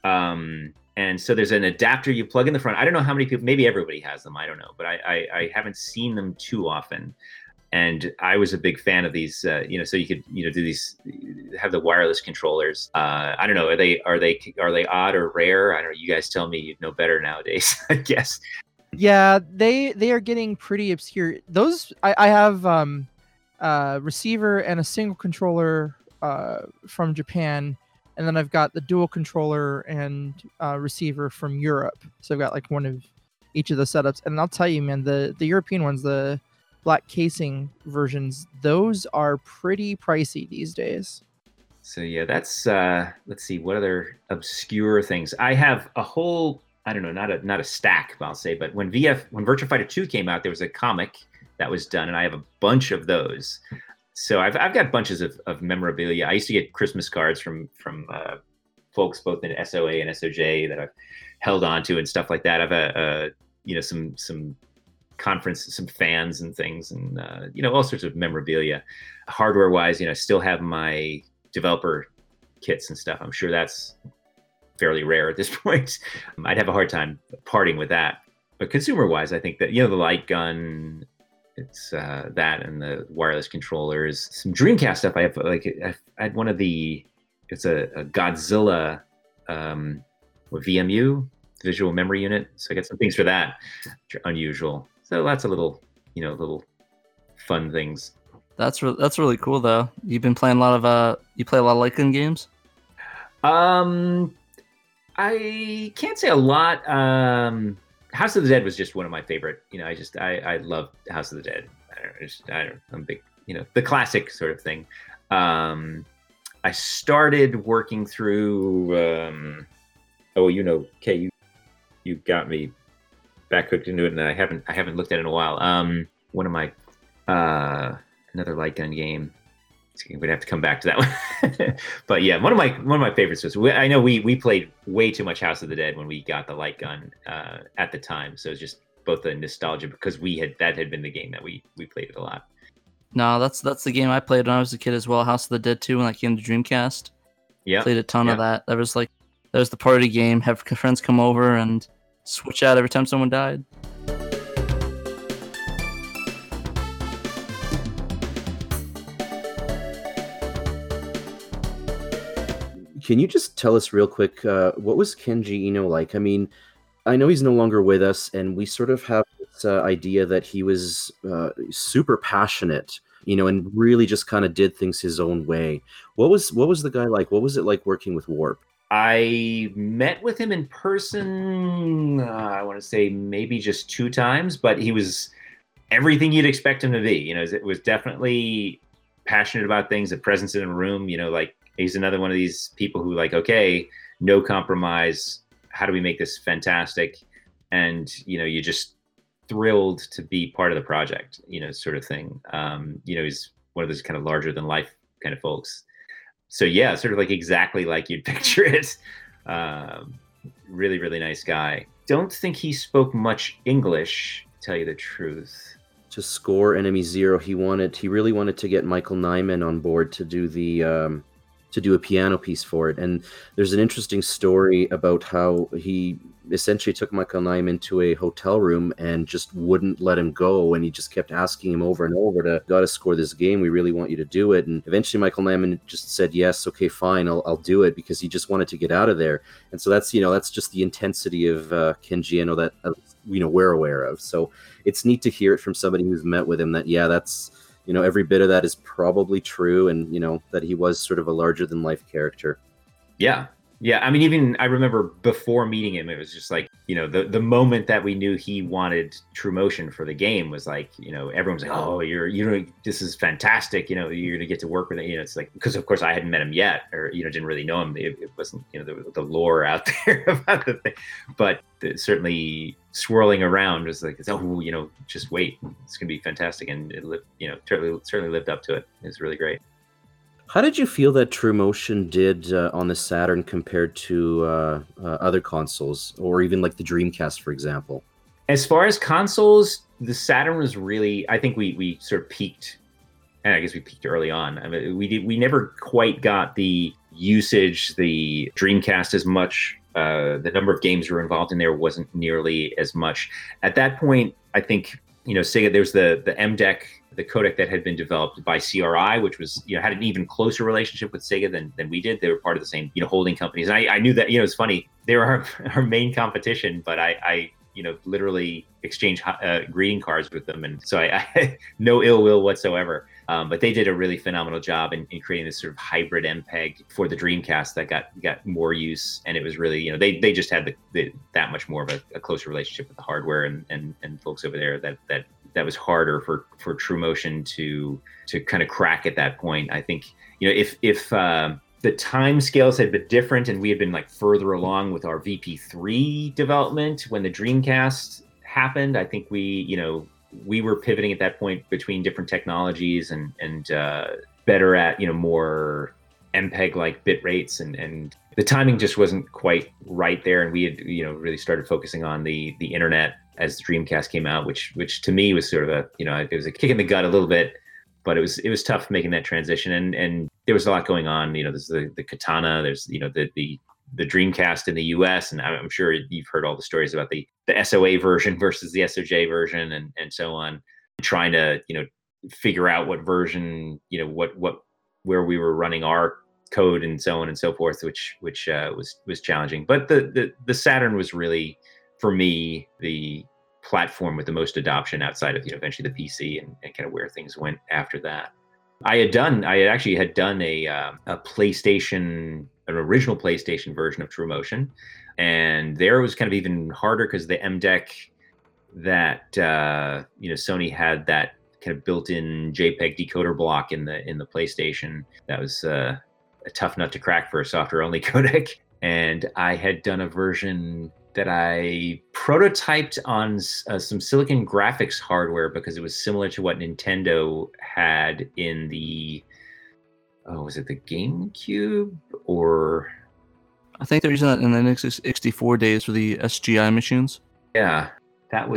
Um, and so there's an adapter you plug in the front. I don't know how many people, maybe everybody has them. I don't know, but I, I, I haven't seen them too often. And I was a big fan of these, uh, you know, so you could, you know, do these, have the wireless controllers. Uh, I don't know, are they, are they, are they odd or rare? I don't know. You guys tell me, you know better nowadays, I guess. Yeah, they, they are getting pretty obscure. Those, I, I have um, a receiver and a single controller uh, from Japan. And then I've got the dual controller and uh, receiver from Europe. So I've got like one of each of the setups. And I'll tell you, man, the, the European ones, the black casing versions, those are pretty pricey these days. So yeah, that's uh let's see, what other obscure things I have. A whole, I don't know, not a not a stack, I'll say, but when V F when Virtua Fighter two came out, there was a comic that was done, and I have a bunch of those. So I've I've got bunches of, of memorabilia. I used to get Christmas cards from from uh folks both in S O A and S O J that I've held on to and stuff like that. I've a, a you know some some conference, some fans and things, and uh, you know, all sorts of memorabilia. Hardware wise, you know, I still have my developer kits and stuff. I'm sure that's fairly rare at this point. I'd have a hard time parting with that. But consumer wise, I think that, you know, the light gun, it's uh, that, and the wireless controllers, some Dreamcast stuff. I have like I had one of the, it's a, a Godzilla um, with V M U, visual memory unit. So I got some things for that, which are unusual. So lots of little, you know, little fun things. That's re- that's really cool though. You've been playing a lot of uh, you play a lot of light gun games. Um, I can't say a lot. Um, House of the Dead was just one of my favorite. You know, I just I I love House of the Dead. I don't know, just, I don't. I'm big. You know, the classic sort of thing. Um, I started working through. Um, oh, you know, Kay, you you got me back hooked into it, and I haven't I haven't looked at it in a while. Um, one of my uh, another light gun game. We'd have to come back to that one. But yeah, one of my one of my favorites was, I know we we played way too much House of the Dead when we got the light gun uh, at the time. So it's just both the nostalgia, because we had that had been the game that we we played it a lot. No, that's that's the game I played when I was a kid as well. House of the Dead two, when that came to Dreamcast. Yeah, played a ton yeah. of that. That was like that was the party game. Have friends come over and switch out every time someone died. Can you just tell us real quick, uh, what was Kenji Eno like? I mean, I know he's no longer with us, and we sort of have this uh, idea that he was uh, super passionate, you know, and really just kind of did things his own way. What was what was the guy like? What was it like working with Warp? I met with him in person, uh, I want to say maybe just two times, but he was everything you'd expect him to be. You know, it was definitely passionate about things, a presence in a room, you know, like, he's another one of these people who, like, okay, no compromise. How do we make this fantastic? And, you know, you're just thrilled to be part of the project, you know, sort of thing. Um, you know, he's one of those kind of larger than life kind of folks. So yeah, sort of like exactly like you'd picture it. Um, really, really nice guy. Don't think he spoke much English, to tell you the truth. To score Enemy Zero, he wanted, he really wanted to get Michael Nyman on board to do the, um, to do a piano piece for it. And there's an interesting story about how he essentially took Michael Nyman to a hotel room and just wouldn't let him go. And he just kept asking him over and over to, got to score this game. We really want you to do it. And eventually Michael Nyman just said, yes, okay, fine, I'll, I'll do it, because he just wanted to get out of there. And so that's, you know, that's just the intensity of uh, Kenji Eno that, uh, you know, we're aware of. So it's neat to hear it from somebody who's met with him that, yeah, that's, you know, every bit of that is probably true, and, you know, that he was sort of a larger than life character. Yeah. Yeah. I mean, even I remember before meeting him, it was just like, you know, the, the moment that we knew he wanted True Motion for the game was like, you know, everyone's like, oh, you're, you know, this is fantastic. You know, you're going to get to work with it. You know, it's like, because of course I hadn't met him yet, or, you know, didn't really know him. It, it wasn't, you know, the, the lore out there about the thing, but the, certainly swirling around was like, oh, you know, just wait, it's going to be fantastic. And it lived, you know, certainly, certainly lived up to it. It was really great. How did you feel that TrueMotion did uh, on the Saturn compared to uh, uh, other consoles, or even like the Dreamcast, for example? As far as consoles, the Saturn was really, I think we we sort of peaked, and I guess we peaked early on. I mean, we did, we never quite got the usage, the Dreamcast as much. Uh, the number of games we were involved in there wasn't nearly as much. At that point, I think, you know, Sega, there's the the M D E C, the codec that had been developed by C R I, which was, you know, had an even closer relationship with Sega than, than we did. They were part of the same, you know, holding companies. And I, I knew that, you know, it's funny. They were our, our main competition, but I, I, you know, literally exchanged uh, greeting cards with them. And so I, I no ill will whatsoever. Um, but they did a really phenomenal job in, in creating this sort of hybrid M P E G for the Dreamcast that got got more use. And it was really, you know, they they just had the, the that much more of a, a closer relationship with the hardware and, and, and folks over there that that that was harder for, for TrueMotion to to kind of crack at that point. I think, you know, if if uh, the time scales had been different and we had been like further along with our V P three development when the Dreamcast happened, I think we, you know, we were pivoting at that point between different technologies and and uh, better at, you know, more M P E G-like bit rates, and and the timing just wasn't quite right there. And we had, you know, really started focusing on the the internet as the Dreamcast came out, which which to me was sort of a, you know, it was a kick in the gut a little bit, but it was it was tough making that transition. And and there was a lot going on. You know, there's the the Katana, there's, you know, the the the Dreamcast in the U S, and I'm sure you've heard all the stories about the, the S O A version versus the S O J version, and, and so on, trying to, you know, figure out what version, you know, what, what, where we were running our code and so on and so forth, which, which uh, was, was challenging. But the, the, the Saturn was really, for me, the platform with the most adoption outside of, you know, eventually the P C, and, and kind of where things went after that. I had done, I had actually had done a, uh, a PlayStation, an original PlayStation version of TrueMotion. And there it was kind of even harder because the M D E C that, uh, you know, Sony had that kind of built-in JPEG decoder block in the, in the PlayStation. That was uh, a tough nut to crack for a software-only codec. And I had done a version that I prototyped on uh, some Silicon Graphics hardware because it was similar to what Nintendo had in the, oh, was it the GameCube or? I think they're using that in the N X sixty-four days for the S G I machines. Yeah, that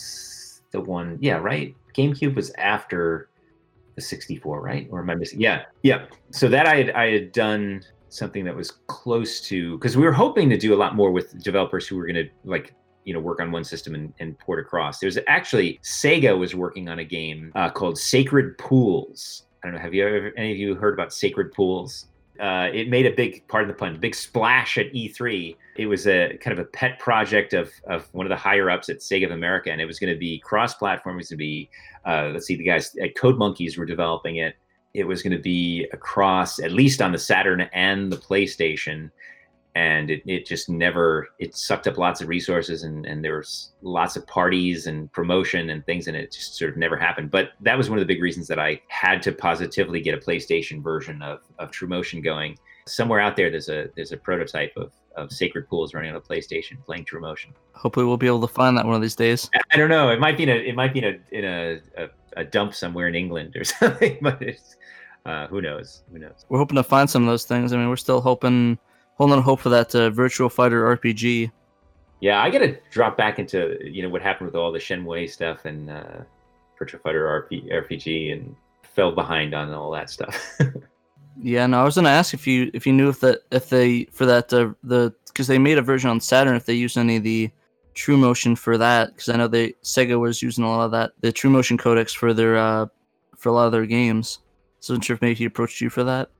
was the one. Yeah, right. GameCube was after the sixty-four, right? Or am I missing? Yeah, yeah. So that I had I had done something that was close to, because we were hoping to do a lot more with developers who were going to, like, you know, work on one system and, and port across. There's actually, Sega was working on a game uh, called Sacred Pools. I don't know, have you ever, any of you heard about Sacred Pools? Uh, it made a big, pardon the pun, big splash at E three. It was a kind of a pet project of of one of the higher ups at Sega of America, and it was going to be cross-platform. It was going to be, uh, let's see, the guys at Code Monkeys were developing it. It was going to be across, at least on the Saturn and the PlayStation, and it, it just never, it sucked up lots of resources, and, and there was lots of parties and promotion and things, and it just sort of never happened. But that was one of the big reasons that I had to positively get a PlayStation version of, of TrueMotion going. Somewhere out there, there's a there's a prototype of, of Sacred Pools running on a PlayStation playing TrueMotion. Hopefully we'll be able to find that one of these days. I don't know. It might be in a it might be in a in a, a, a dump somewhere in England or something, but it's, uh, who knows? Who knows? We're hoping to find some of those things. I mean, we're still hoping, holding on hope for that uh, Virtua Fighter R P G. Yeah, I got to drop back into, you know, what happened with all the Shenmue stuff and uh, Virtua Fighter R P G, and fell behind on all that stuff. Yeah, no, I was gonna ask if you if you knew if that if they for that uh, the because they made a version on Saturn, if they used any of the TrueMotion for that, because I know they Sega was using a lot of that the TrueMotion codecs for their uh, for a lot of their games. So I'm sure if maybe he approached you for that.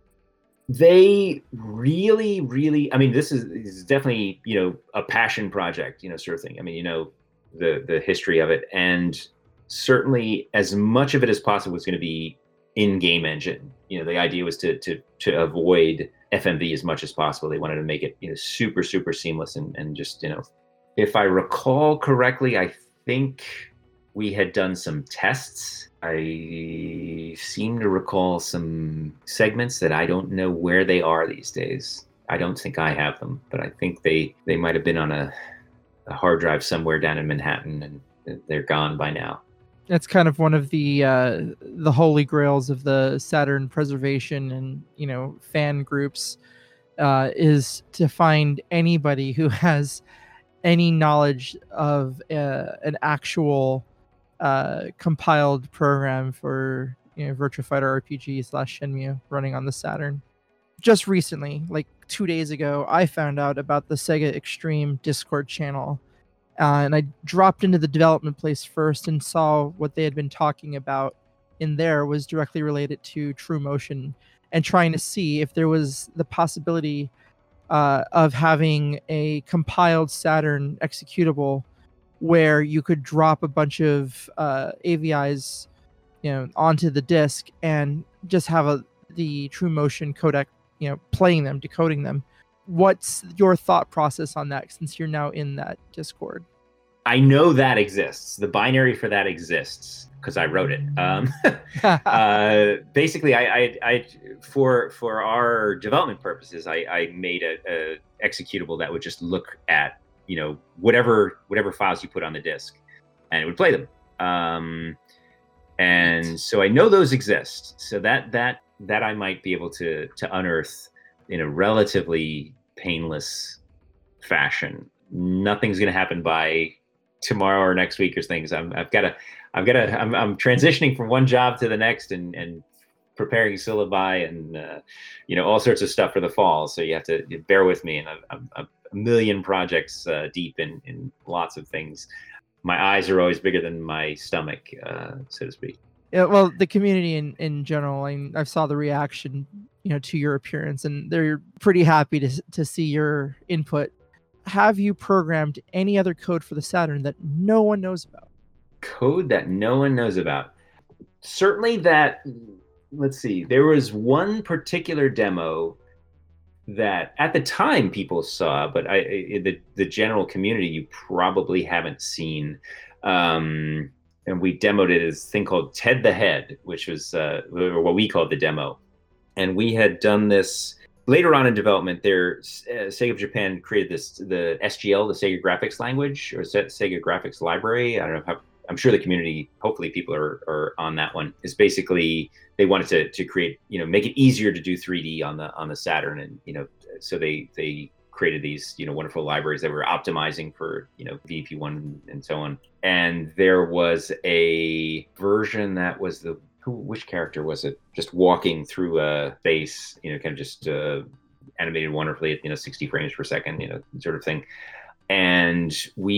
They really, really, I mean, this is, this is definitely, you know, a passion project, you know, sort of thing. I mean, you know, the the history of it, and certainly as much of it as possible was going to be in-game engine. You know, the idea was to to to avoid F M V as much as possible. They wanted to make it, you know, super, super seamless, and, and just, you know, if I recall correctly, I think we had done some tests. I seem to recall some segments that I don't know where they are these days. I don't think I have them, but I think they, they might have been on a, a hard drive somewhere down in Manhattan, and they're gone by now. It's kind of one of the uh, the holy grails of the Saturn preservation and, you know, fan groups, uh, is to find anybody who has any knowledge of uh, an actual uh, compiled program for, you know, Virtua Fighter R P G slash Shenmue running on the Saturn. Just recently, like two days ago, I found out about the Sega Extreme Discord channel. Uh, and I dropped into the development place first and saw what they had been talking about in there was directly related to True Motion, and trying to see if there was the possibility uh, of having a compiled Saturn executable where you could drop a bunch of uh, A V Is, you know, onto the disk and just have a the True Motion codec, you know, playing them, decoding them. What's your thought process on that, since you're now in that Discord? I know that exists. The binary for that exists because I wrote it. Um, uh, basically, I, I, I, for for our development purposes, I, I made a, a executable that would just look at, you know, whatever whatever files you put on the disk, and it would play them. Um, and so I know those exist. So that that that I might be able to to unearth in a relatively painless fashion. Nothing's going to happen by tomorrow or next week or things. I'm, I've got to, I've got to, I'm, I'm transitioning from one job to the next and, and preparing syllabi and, uh, you know, all sorts of stuff for the fall. So you have to bear with me. And I'm, I'm a million projects uh, deep in, in lots of things. My eyes are always bigger than my stomach, uh, so to speak. Yeah, well, the community in, in general, I mean, I saw the reaction, you know, to your appearance, and they're pretty happy to to see your input. Have you programmed any other code for the Saturn that no one knows about? Code that no one knows about. Certainly that, let's see, there was one particular demo that at the time people saw, but I, the, the general community, you probably haven't seen. Um, and we demoed it as a thing called Ted the Head, which was uh, or what we called the demo. And we had done this later on in development. There, uh, Sega of Japan created this, the S G L, the Sega Graphics Language, or Sega Graphics Library. I don't know how, I'm sure the community, hopefully people are, are on that one. Is basically they wanted to to create, you know, make it easier to do three D on the on the Saturn, and you know, so they they created these, you know, wonderful libraries that were optimizing for, you know, V P one and so on. And there was a version that was the who which character was it? Just walking through a space, you know, kind of just uh, animated wonderfully at, you know, sixty frames per second, you know, sort of thing. And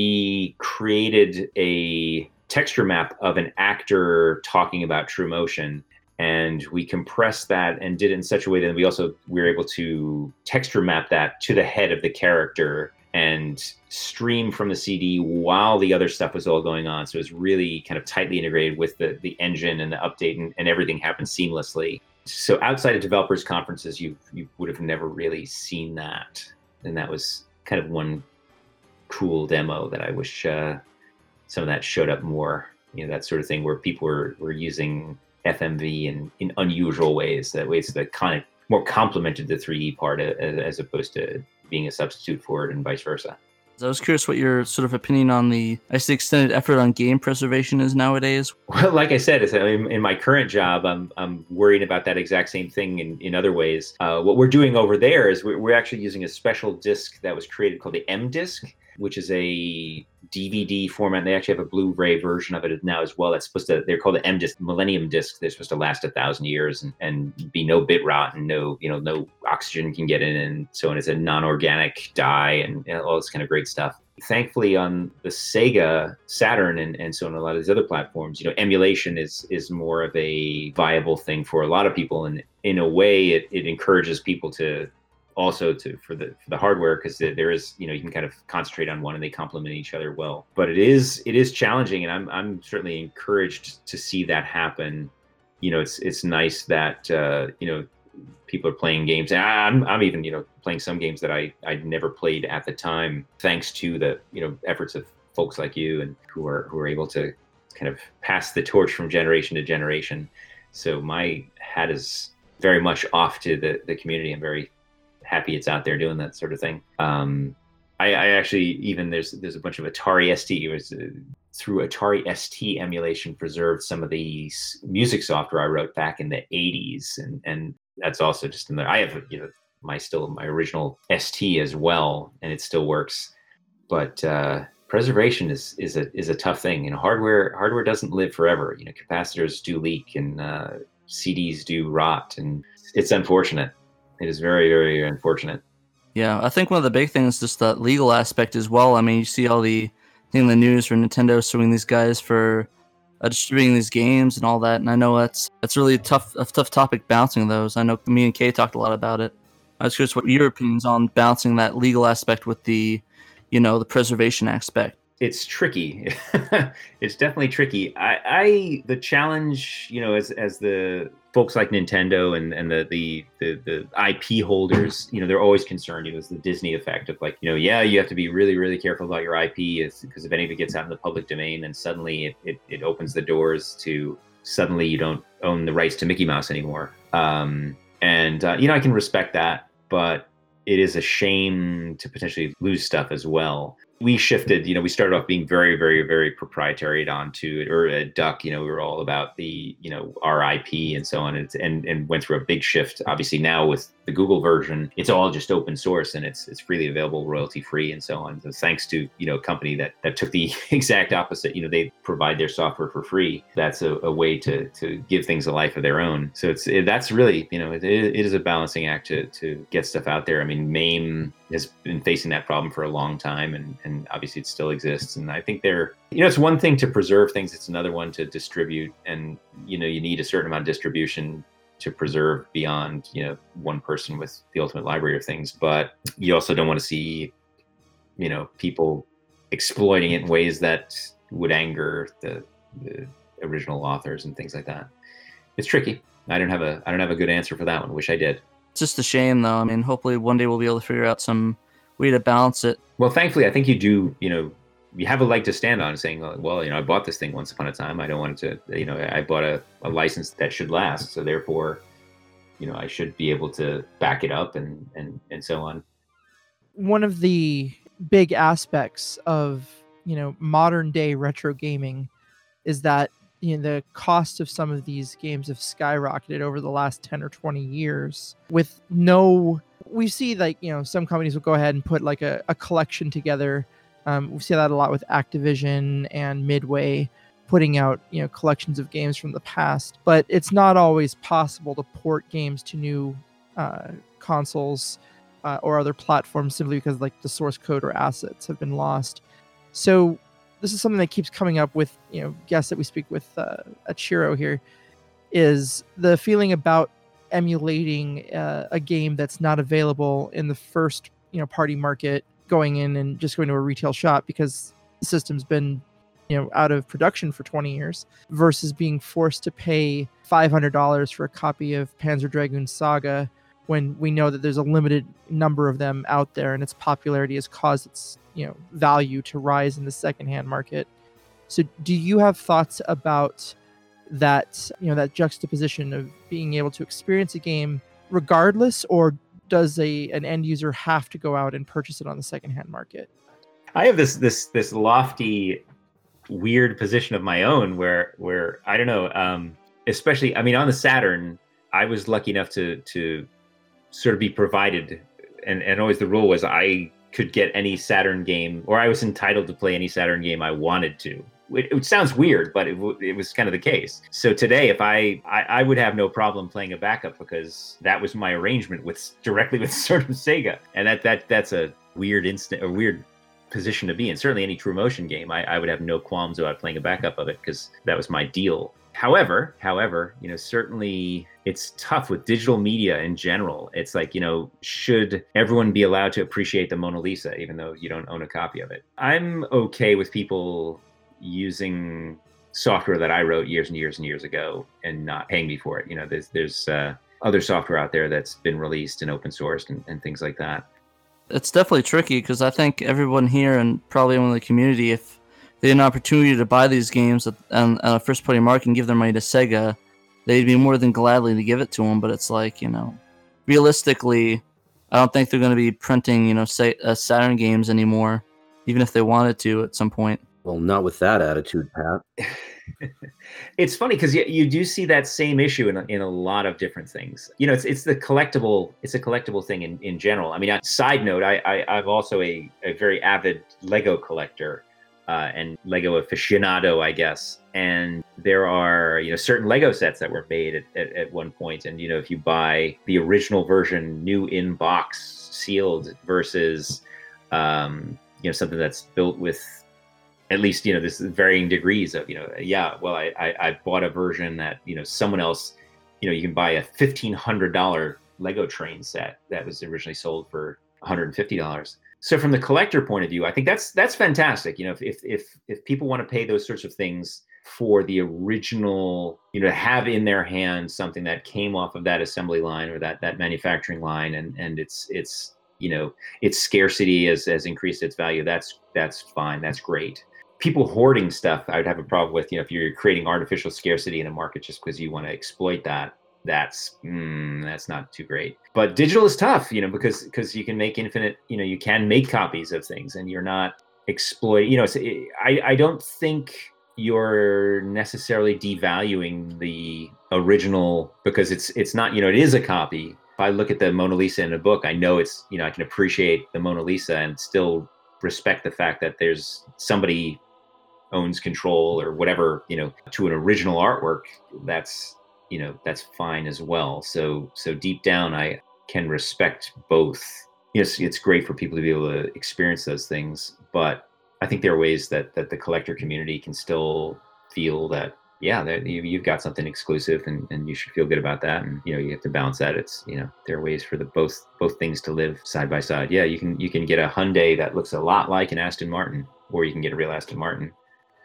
we created a texture map of an actor talking about True Motion, and we compressed that and did it in such a way that we also we were able to texture map that to the head of the character and stream from the C D while the other stuff was all going on. So it was really kind of tightly integrated with the the engine and the update, and, and everything happened seamlessly. So outside of developers conferences, you you would have never really seen that, and that was kind of one cool demo that I wish uh, some of that showed up more. You know, that sort of thing where people were were using F M V in, in unusual ways, that ways that kind of more complemented the three D part as, as opposed to being a substitute for it, and vice versa. I was curious what your sort of opinion on the, I guess, the extended effort on game preservation is nowadays. Well, like I said, in, in my current job, I'm I'm worrying about that exact same thing in, in other ways. Uh, what we're doing over there is we're, we're actually using a special disc that was created called the M disc, which is a D V D format. They actually have a Blu-ray version of it now as well. That's supposed to, they're called the M disc, Millennium disc. They're supposed to last a thousand years and, and be no bit rot, and no, you know, no oxygen can get in, and so on. It's a non-organic dye, and you know, all this kind of great stuff. Thankfully, on the Sega Saturn and, and so on, a lot of these other platforms, you know, emulation is is more of a viable thing for a lot of people, and in a way, it, it encourages people to also to for the for the hardware, because there is, you know, you can kind of concentrate on one and they complement each other well. But it is it is challenging, and I'm I'm certainly encouraged to see that happen. You know, it's it's nice that uh, you know, people are playing games. And I'm I'm even, you know, playing some games that I I'd never played at the time, thanks to the, you know, efforts of folks like you, and who are who are able to kind of pass the torch from generation to generation. So my hat is very much off to the the community. I'm very happy it's out there doing that sort of thing. Um, I, I actually, even there's there's a bunch of Atari S T, it was uh, through Atari S T emulation, preserved some of the s- music software I wrote back in the eighties, and and that's also just in there. I have, you know, my still my original S T as well, and it still works. But uh, preservation is is a is a tough thing. You know, hardware hardware doesn't live forever. You know, capacitors do leak, and uh, C Ds do rot, and it's unfortunate. It is very, very unfortunate. Yeah, I think one of the big things is just the legal aspect as well. I mean, you see all the thing in the news for Nintendo suing these guys for uh, distributing these games and all that, and I know that's that's really a tough a tough topic bouncing those. I know me and Kay talked a lot about it. I was curious what your opinions on balancing that legal aspect with the, you know, the preservation aspect. It's tricky. It's definitely tricky. I, I the challenge, you know, as as the folks like Nintendo and and the the the, the I P holders, you know, they're always concerned. You know, it's the Disney effect of like, you know, yeah, you have to be really, really careful about your I P, is because if any of it gets out in the public domain, then suddenly it, it, it opens the doors to suddenly you don't own the rights to Mickey Mouse anymore. Um, and uh, you know, I can respect that, but it is a shame to potentially lose stuff as well. We shifted, you know, we started off being very, very, very proprietary onto it, or at Duck, you know, we were all about the, you know, our I P and so on, and, and and went through a big shift. Obviously now with the Google version, it's all just open source and it's it's freely available, royalty free, and so on. So thanks to, you know, a company that that took the exact opposite. You know, they provide their software for free. That's a, a way to to give things a life of their own. So it's it, that's really, you know, it, it is a balancing act to to get stuff out there. I mean, MAME has been facing that problem for a long time, and, and obviously it still exists. And I think they're, you know, it's one thing to preserve things, it's another one to distribute. And, you know, you need a certain amount of distribution to preserve beyond, you know, one person with the ultimate library of things. But you also don't want to see, you know, people exploiting it in ways that would anger the, the original authors and things like that. It's tricky. I don't have a I don't have a good answer for that one. Wish I did. It's just a shame, though. I mean, hopefully one day we'll be able to figure out some way to balance it. Well, thankfully, I think you do, you know, you have a leg to stand on, saying, well, you know, I bought this thing once upon a time. I don't want it to, you know, I bought a, a license that should last. So therefore, you know, I should be able to back it up and, and, and so on. One of the big aspects of, you know, modern day retro gaming is that, you know, the cost of some of these games have skyrocketed over the last ten or twenty years with no, we see like, you know, some companies will go ahead and put like a, a collection together. Um, we see that a lot with Activision and Midway putting out, you know, collections of games from the past, but it's not always possible to port games to new uh, consoles uh, or other platforms simply because like the source code or assets have been lost. So this is something that keeps coming up with, you know, guests that we speak with uh, at Shiro here, is the feeling about emulating uh, a game that's not available in the first, you know, party market, going in and just going to a retail shop because the system's been, you know, out of production for twenty years, versus being forced to pay five hundred dollars for a copy of Panzer Dragoon Saga when we know that there's a limited number of them out there and its popularity has caused its, you know, value to rise in the secondhand market. So do you have thoughts about that, you know, that juxtaposition of being able to experience a game regardless, or does a an end user have to go out and purchase it on the secondhand market? I have this this this lofty, weird position of my own where where I don't know, um, especially, I mean, on the Saturn, I was lucky enough to to sort of be provided, and, and always the rule was I could get any Saturn game, or I was entitled to play any Saturn game I wanted to. It, it sounds weird, but it, it was kind of the case. So today, if I, I I would have no problem playing a backup because that was my arrangement with directly with sort of Sega, and that that that's a weird instant, a weird position to be in. Certainly, any True Motion game, I, I would have no qualms about playing a backup of it because that was my deal. However, however, you know, certainly it's tough with digital media in general. It's like, you know, should everyone be allowed to appreciate the Mona Lisa, even though you don't own a copy of it? I'm okay with people using software that I wrote years and years and years ago and not paying me for it. You know, there's there's uh, other software out there that's been released and open sourced and, and things like that. It's definitely tricky because I think everyone here and probably everyone in the community, if they had an opportunity to buy these games on, on a first-party market and give their money to Sega, they'd be more than gladly to give it to them. But it's like, you know, realistically, I don't think they're going to be printing, you know, say, uh, Saturn games anymore, even if they wanted to at some point. Well, not with that attitude, Pat. It's funny because you, you do see that same issue in a, in a lot of different things. You know, it's it's the collectible, it's a collectible thing in, in general. I mean, uh, side note, I, I I'm also a, a very avid Lego collector uh, and Lego aficionado, I guess. And there are, you know, certain Lego sets that were made at, at, at one point. And, you know, if you buy the original version, new in box, sealed versus, um, you know, something that's built with at least, you know, this varying degrees of, you know, yeah, well, I, I, I bought a version that, you know, someone else, you know, you can buy a fifteen hundred dollars Lego train set that was originally sold for one hundred fifty dollars. So from the collector point of view, I think that's that's fantastic. You know, if if if, if people want to pay those sorts of things for the original, you know, to have in their hands something that came off of that assembly line or that that manufacturing line, and and it's it's you know, its scarcity has has increased its value. That's that's fine. That's great. People hoarding stuff, I would have a problem with. You know, if you're creating artificial scarcity in a market just because you want to exploit that, that's mm, that's not too great. But digital is tough, you know, because because you can make infinite, you know, you can make copies of things, and you're not exploit. You know, it's, I I don't think you're necessarily devaluing the original because it's it's not, you know, it is a copy. If I look at the Mona Lisa in a book, I know it's, you know, I can appreciate the Mona Lisa and still respect the fact that there's somebody owns control or whatever, you know, to an original artwork. That's, you know, that's fine as well. So, so deep down, I can respect both. Yes, it's great for people to be able to experience those things, but I think there are ways that that the collector community can still feel that, yeah, that you, you've got something exclusive, and, and you should feel good about that. And, you know, you have to balance that. It's, you know, there are ways for the both both things to live side by side. Yeah, you can you can get a Hyundai that looks a lot like an Aston Martin, or you can get a real Aston Martin.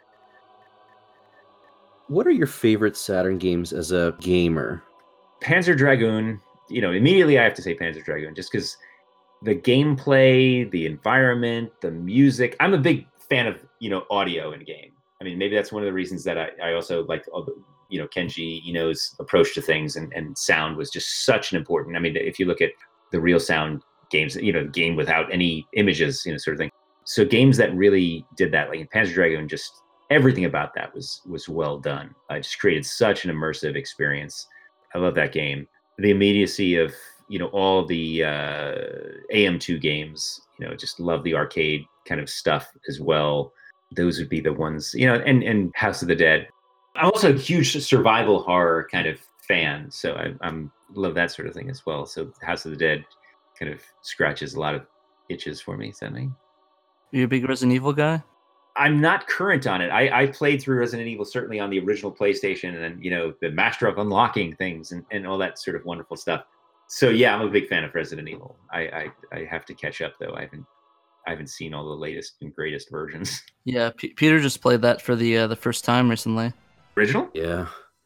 What are your favorite Saturn games as a gamer? Panzer Dragoon, you know, immediately I have to say Panzer Dragoon, just because the gameplay, the environment, the music. I'm a big fan of, you know, audio in a game. I mean, maybe that's one of the reasons that I, I also like, you know, Kenji Ino's approach to things, and, and sound was just such an important. I mean, if you look at the real sound games, you know, game without any images, you know, sort of thing. So games that really did that, like in Panzer Dragoon, just everything about that was was well done. I just created such an immersive experience. I love that game. The immediacy of, you know, all the uh, A M two games, you know, just love the arcade kind of stuff as well. Those would be the ones, you know, and, and House of the Dead. I'm also a huge survival horror kind of fan, so I I'm, love that sort of thing as well. So House of the Dead kind of scratches a lot of itches for me. Is that me? Are you a big Resident Evil guy? I'm not current on it. I, I played through Resident Evil certainly on the original PlayStation, and, you know, the master of unlocking things and, and all that sort of wonderful stuff. So yeah, I'm a big fan of Resident Evil. I, I, I have to catch up though. I haven't I haven't seen all the latest and greatest versions. Yeah, P- Peter just played that for the uh, the first time recently. Original? Yeah.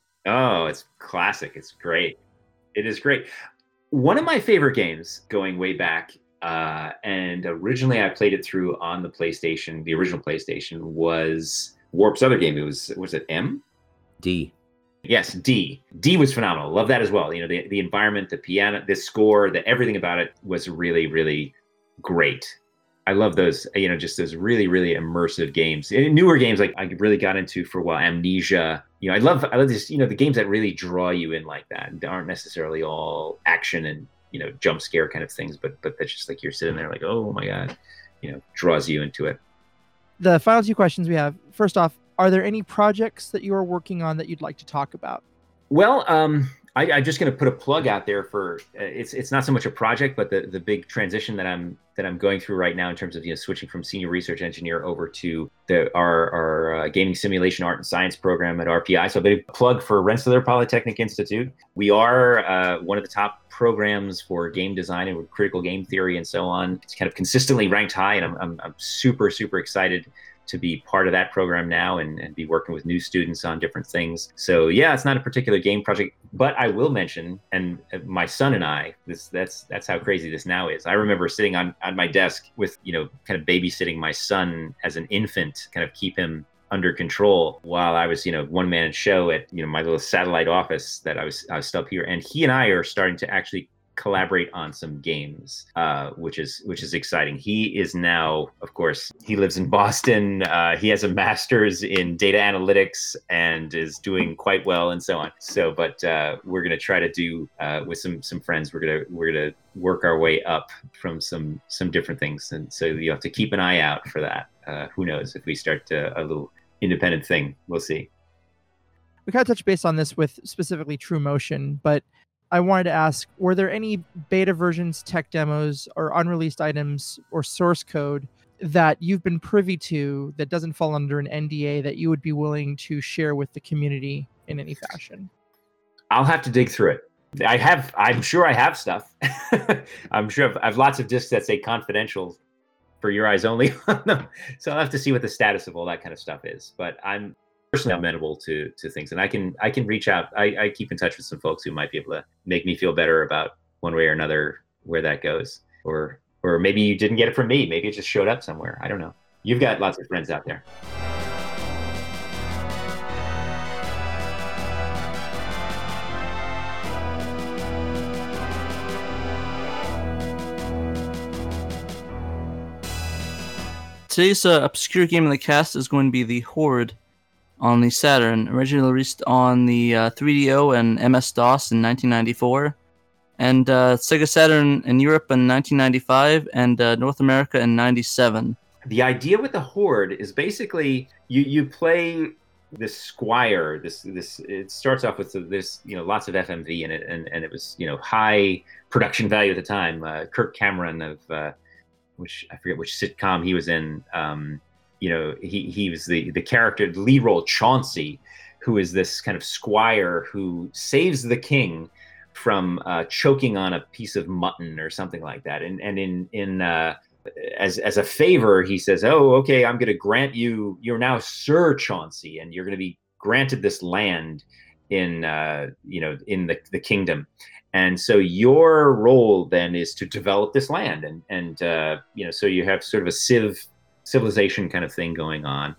Oh, it's classic. It's great. It is great. One of my favorite games going way back, uh, and originally I played it through on the PlayStation, the original PlayStation, was Warp's other game. It was, was it M? D. Yes, D. D was phenomenal. Love that as well. You know, the, the environment, the piano, the score, the everything about it was really, really great. I love those, you know, just those really, really immersive games. And newer games like I really got into for a while, Amnesia. You know, I love, I love this, you know, the games that really draw you in like that. They aren't necessarily all action and, you know, jump scare kind of things, but but that's just like you're sitting there like, oh my God, you know, draws you into it. The final two questions we have. First off, are there any projects that you are working on that you'd like to talk about? Well, um, I, I'm just going to put a plug out there for uh, it's it's not so much a project, but the, the big transition that I'm that I'm going through right now in terms of, you know, switching from senior research engineer over to the our our uh, gaming simulation art and science program at R P I. So a big plug for Rensselaer Polytechnic Institute. We are uh, one of the top programs for game design and critical game theory and so on. It's kind of consistently ranked high, and I'm I'm, I'm super super excited to be part of that program now and, and be working with new students on different things. So yeah, it's not a particular game project, but I will mention, and my son and I, this that's that's how crazy this now is. I remember sitting on, on my desk with, you know, kind of babysitting my son as an infant, kind of keep him under control while I was, you know, one man show at, you know, my little satellite office that I was I was still up here. And he and I are starting to actually collaborate on some games, uh, which is which is exciting. He is now, of course, he lives in Boston. Uh, he has a master's in data analytics and is doing quite well, and so on. So, but uh, we're gonna try to do uh, with some some friends. We're gonna we're gonna work our way up from some some different things, and so you have to keep an eye out for that. Uh, who knows if we start to, a little independent thing? We'll see. We kind of touched base on this with specifically True Motion, but I wanted to ask, were there any beta versions, tech demos, or unreleased items or source code that you've been privy to that doesn't fall under an N D A that you would be willing to share with the community in any fashion? I'll have to dig through it. I have, I'm sure I have stuff. I'm sure I've, I have lots of discs that say confidential for your eyes only. So I'll have to see what the status of all that kind of stuff is. But I'm personally amenable to to things, and I can I can reach out. I, I keep in touch with some folks who might be able to make me feel better about one way or another where that goes, or or maybe you didn't get it from me. Maybe it just showed up somewhere. I don't know. You've got lots of friends out there. Today's uh, obscure game in the cast is going to be The Horde on the Saturn, originally released on the uh, three D O and M S DOS in nineteen ninety-four, and uh, Sega Saturn in Europe in nineteen ninety-five, and uh, North America in ninety-seven. The idea with the Horde is basically you you play this squire. This this it starts off with this, you know, lots of F M V in it, and and it was, you know, high production value at the time. Uh, Kirk Cameron of uh, which I forget which sitcom he was in. Um, You know, he he was the the character, the lead role, Chauncey, who is this kind of squire who saves the king from uh, choking on a piece of mutton or something like that. And and in in uh, as as a favor, he says, "Oh, okay, I'm going to grant you. You're now Sir Chauncey, and you're going to be granted this land in uh, you know in the the kingdom." And so your role then is to develop this land, and and uh, you know, so you have sort of a civ. civilization kind of thing going on,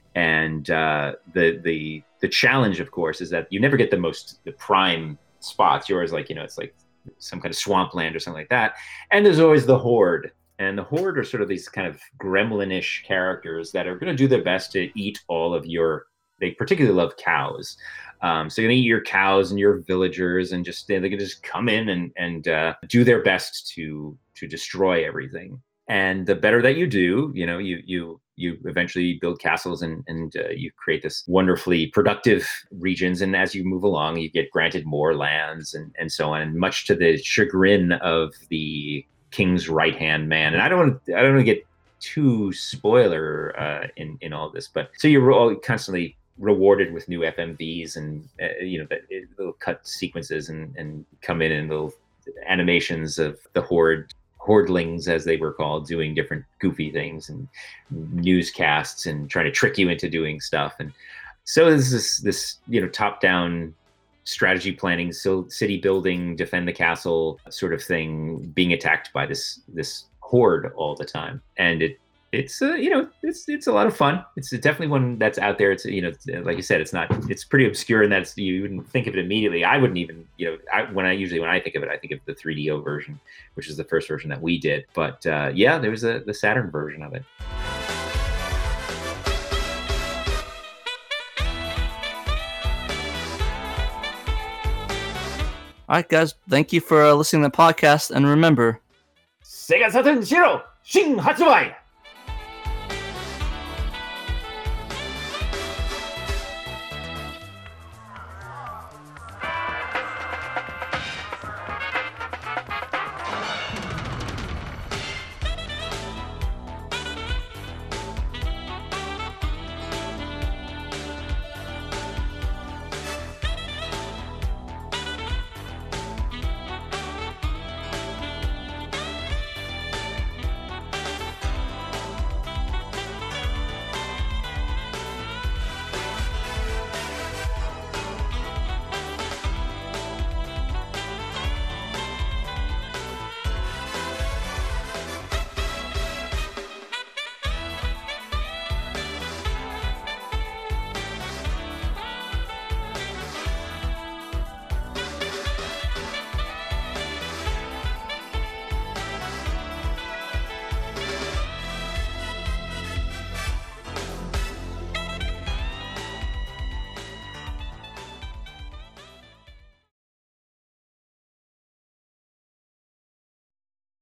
and uh, the the the challenge, of course, is that you never get the most the prime spots. You're always like, you know, it's like some kind of swampland or something like that, and there's always the Horde, and the Horde are sort of these kind of gremlin-ish characters that are going to do their best to eat all of your. They particularly love cows, um, so you're gonna eat your cows and your villagers, and just they can just come in and and uh, do their best to to destroy everything. And the better that you do, you know, you you you eventually build castles, and and uh, you create this wonderfully productive regions. And as you move along, you get granted more lands and and so on. And much to the chagrin of the king's right hand man. And I don't want to I don't want to get too spoiler uh, in in all this, but so you're all constantly rewarded with new F M Vs and uh, you know that little cut sequences and and come in and little animations of the Horde. Hordelings, as they were called, doing different goofy things and newscasts and trying to trick you into doing stuff. And so this is this, you know, top-down strategy planning, so city building, defend the castle sort of thing, being attacked by this this horde all the time. And it it's uh, you know it's it's a lot of fun. It's definitely one that's out there. It's, you know, like you said, it's not it's pretty obscure, and that's you wouldn't think of it immediately. I wouldn't even, you know, I, when I usually when I think of it, I think of the three D O version, which is the first version that we did. But uh, yeah, there was a, the Saturn version of it. All right, guys, thank you for uh, listening to the podcast, and remember, Sega Saturn Zero Shin Hatsubai!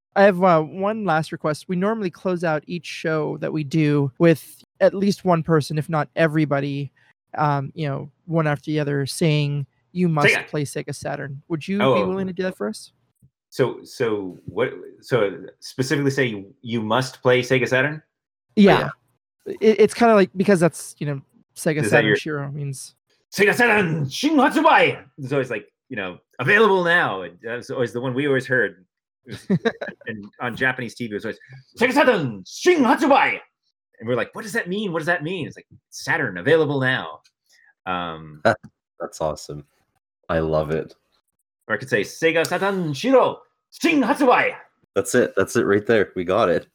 I have uh, one last request. We normally close out each show that we do with at least one person, if not everybody, um, you know, one after the other, saying you must Sega. play Sega Saturn. Would you Oh. be willing to do that for us? So, so what? So specifically, say you, you must play Sega Saturn. Yeah, it, it's kind of like because that's you know Sega Is that Saturn your- Shiro means Sega Saturn Shin Hatsubai. It's always like, you know, available now. And that's always the one we always heard. It was- and on Japanese T V, it was always Sega Saturn Shin Hatsubai. And we're like, what does that mean? What does that mean? It's like Saturn available now. Um, That's awesome. I love it. or I could say Sega Saturn Shiro Shin Hatsubai. That's it. That's it right there. We got it.